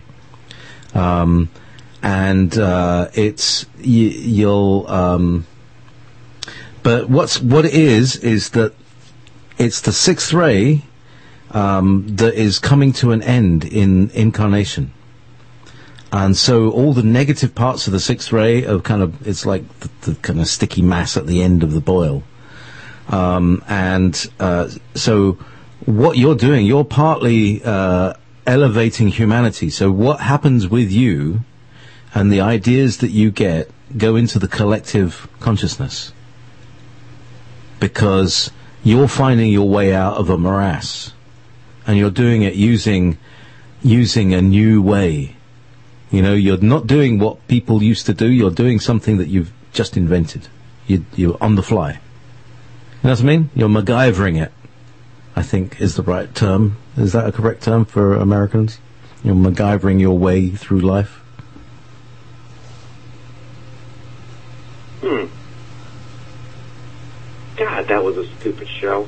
B: But what it is that it's the sixth ray that is coming to an end in incarnation. And so all the negative parts of the sixth ray are it's like the kind of sticky mass at the end of the boil. So what you're doing, you're partly elevating humanity. So what happens with you and the ideas that you get go into the collective consciousness. Because you're finding your way out of a morass. And you're doing it using a new way. You're not doing what people used to do. You're doing something that you've just invented. You're on the fly. You know what I mean? You're MacGyvering it, I think is the right term. Is that a correct term for Americans? You're MacGyvering your way through life.
C: God, that was a stupid show.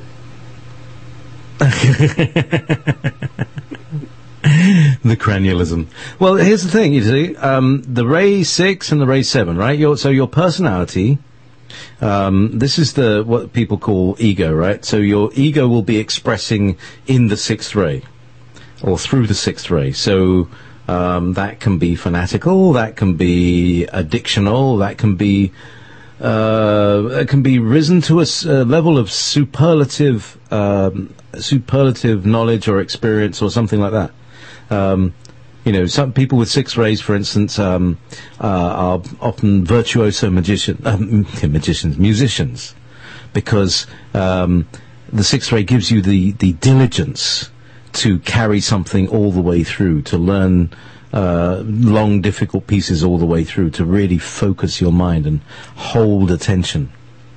B: The cranialism. Well, here's the thing, you see, the ray 6 and the ray 7, right? Your personality, this is what people call ego, right? So your ego will be expressing in the sixth ray, or through the sixth ray. So that can be fanatical, that can be addictional, that can be it can be risen to a level of superlative knowledge or experience or something like that. Some people with six rays, for instance, are often virtuoso musicians, because the sixth ray gives you the diligence to carry something all the way through, to learn long, difficult pieces all the way through, to really focus your mind and hold attention.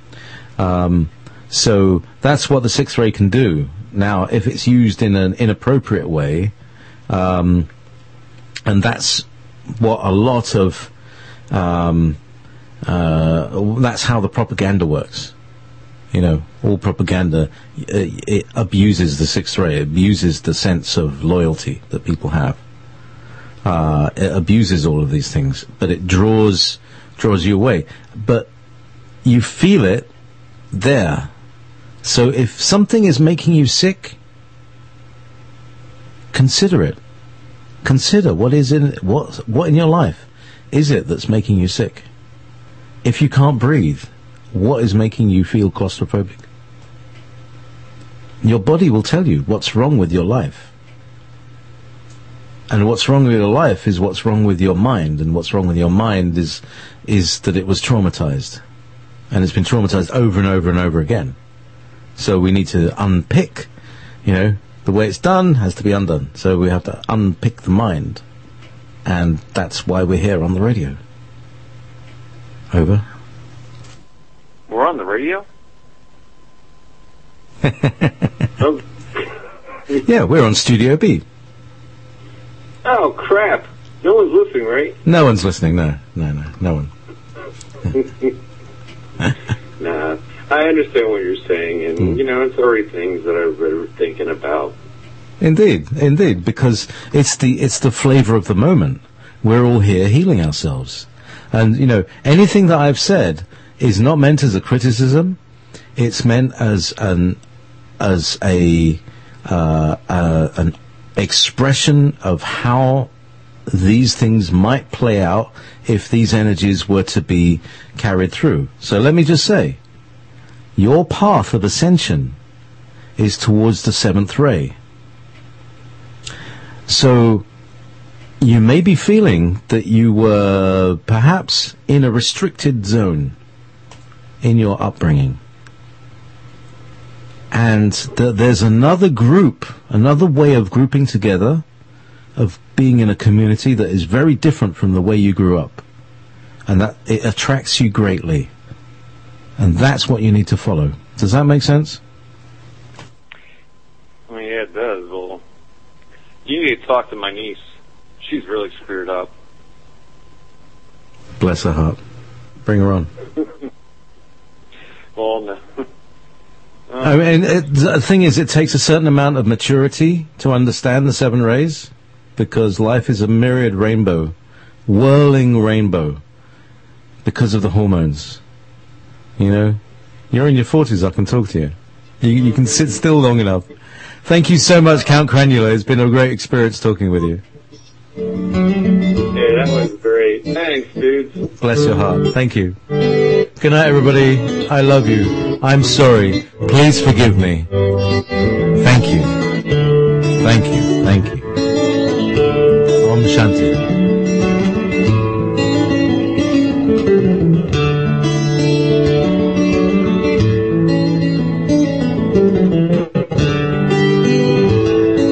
B: So that's what the sixth ray can do. Now, if it's used in an inappropriate way, and that's what a lot of that's how the propaganda works. All propaganda, it abuses the sixth ray, it abuses the sense of loyalty that people have. It abuses all of these things, but it draws you away. But you feel it there. So if something is making you sick, consider it. Consider what in your life is it that's making you sick. If you can't breathe, what is making you feel claustrophobic? Your body will tell you what's wrong with your life. And what's wrong with your life is what's wrong with your mind. And what's wrong with your mind is that it was traumatized. And it's been traumatized over and over and over again. So we need to unpick, the way it's done has to be undone. So we have to unpick the mind. And that's why we're here on the radio. Over.
C: We're on the radio?
B: Oh. Yeah, we're on Studio B.
C: Oh, crap. No one's listening, right?
B: No one's listening, no one.
C: Nah, I understand what you're saying, and, it's already things that I've been thinking about.
B: Indeed, because it's the flavor of the moment. We're all here healing ourselves. And, anything that I've said is not meant as a criticism. It's meant as an expression of how these things might play out if these energies were to be carried through. So let me just say, your path of ascension is towards the seventh ray. So you may be feeling that you were perhaps in a restricted zone in your upbringing. And there's another way of grouping together, of being in a community that is very different from the way you grew up. And that it attracts you greatly. And that's what you need to follow. Does that make sense?
C: I mean, yeah, it does. Well, you need to talk to my niece. She's really screwed up.
B: Bless her heart. Bring her on.
C: Oh, no.
B: I mean, the thing is, it takes a certain amount of maturity to understand the 7 rays, because life is a myriad rainbow, whirling rainbow, because of the hormones. You know? You're in your 40s, I can talk to you. You can sit still long enough. Thank you so much, Count Cranula. It's been a great experience talking with you.
C: Yeah, that was great. Thanks, dude.
B: Bless your heart. Thank you. Good night, everybody. I love you. I'm sorry. Please forgive me. Thank you. Thank you. Thank you. Om Shanti.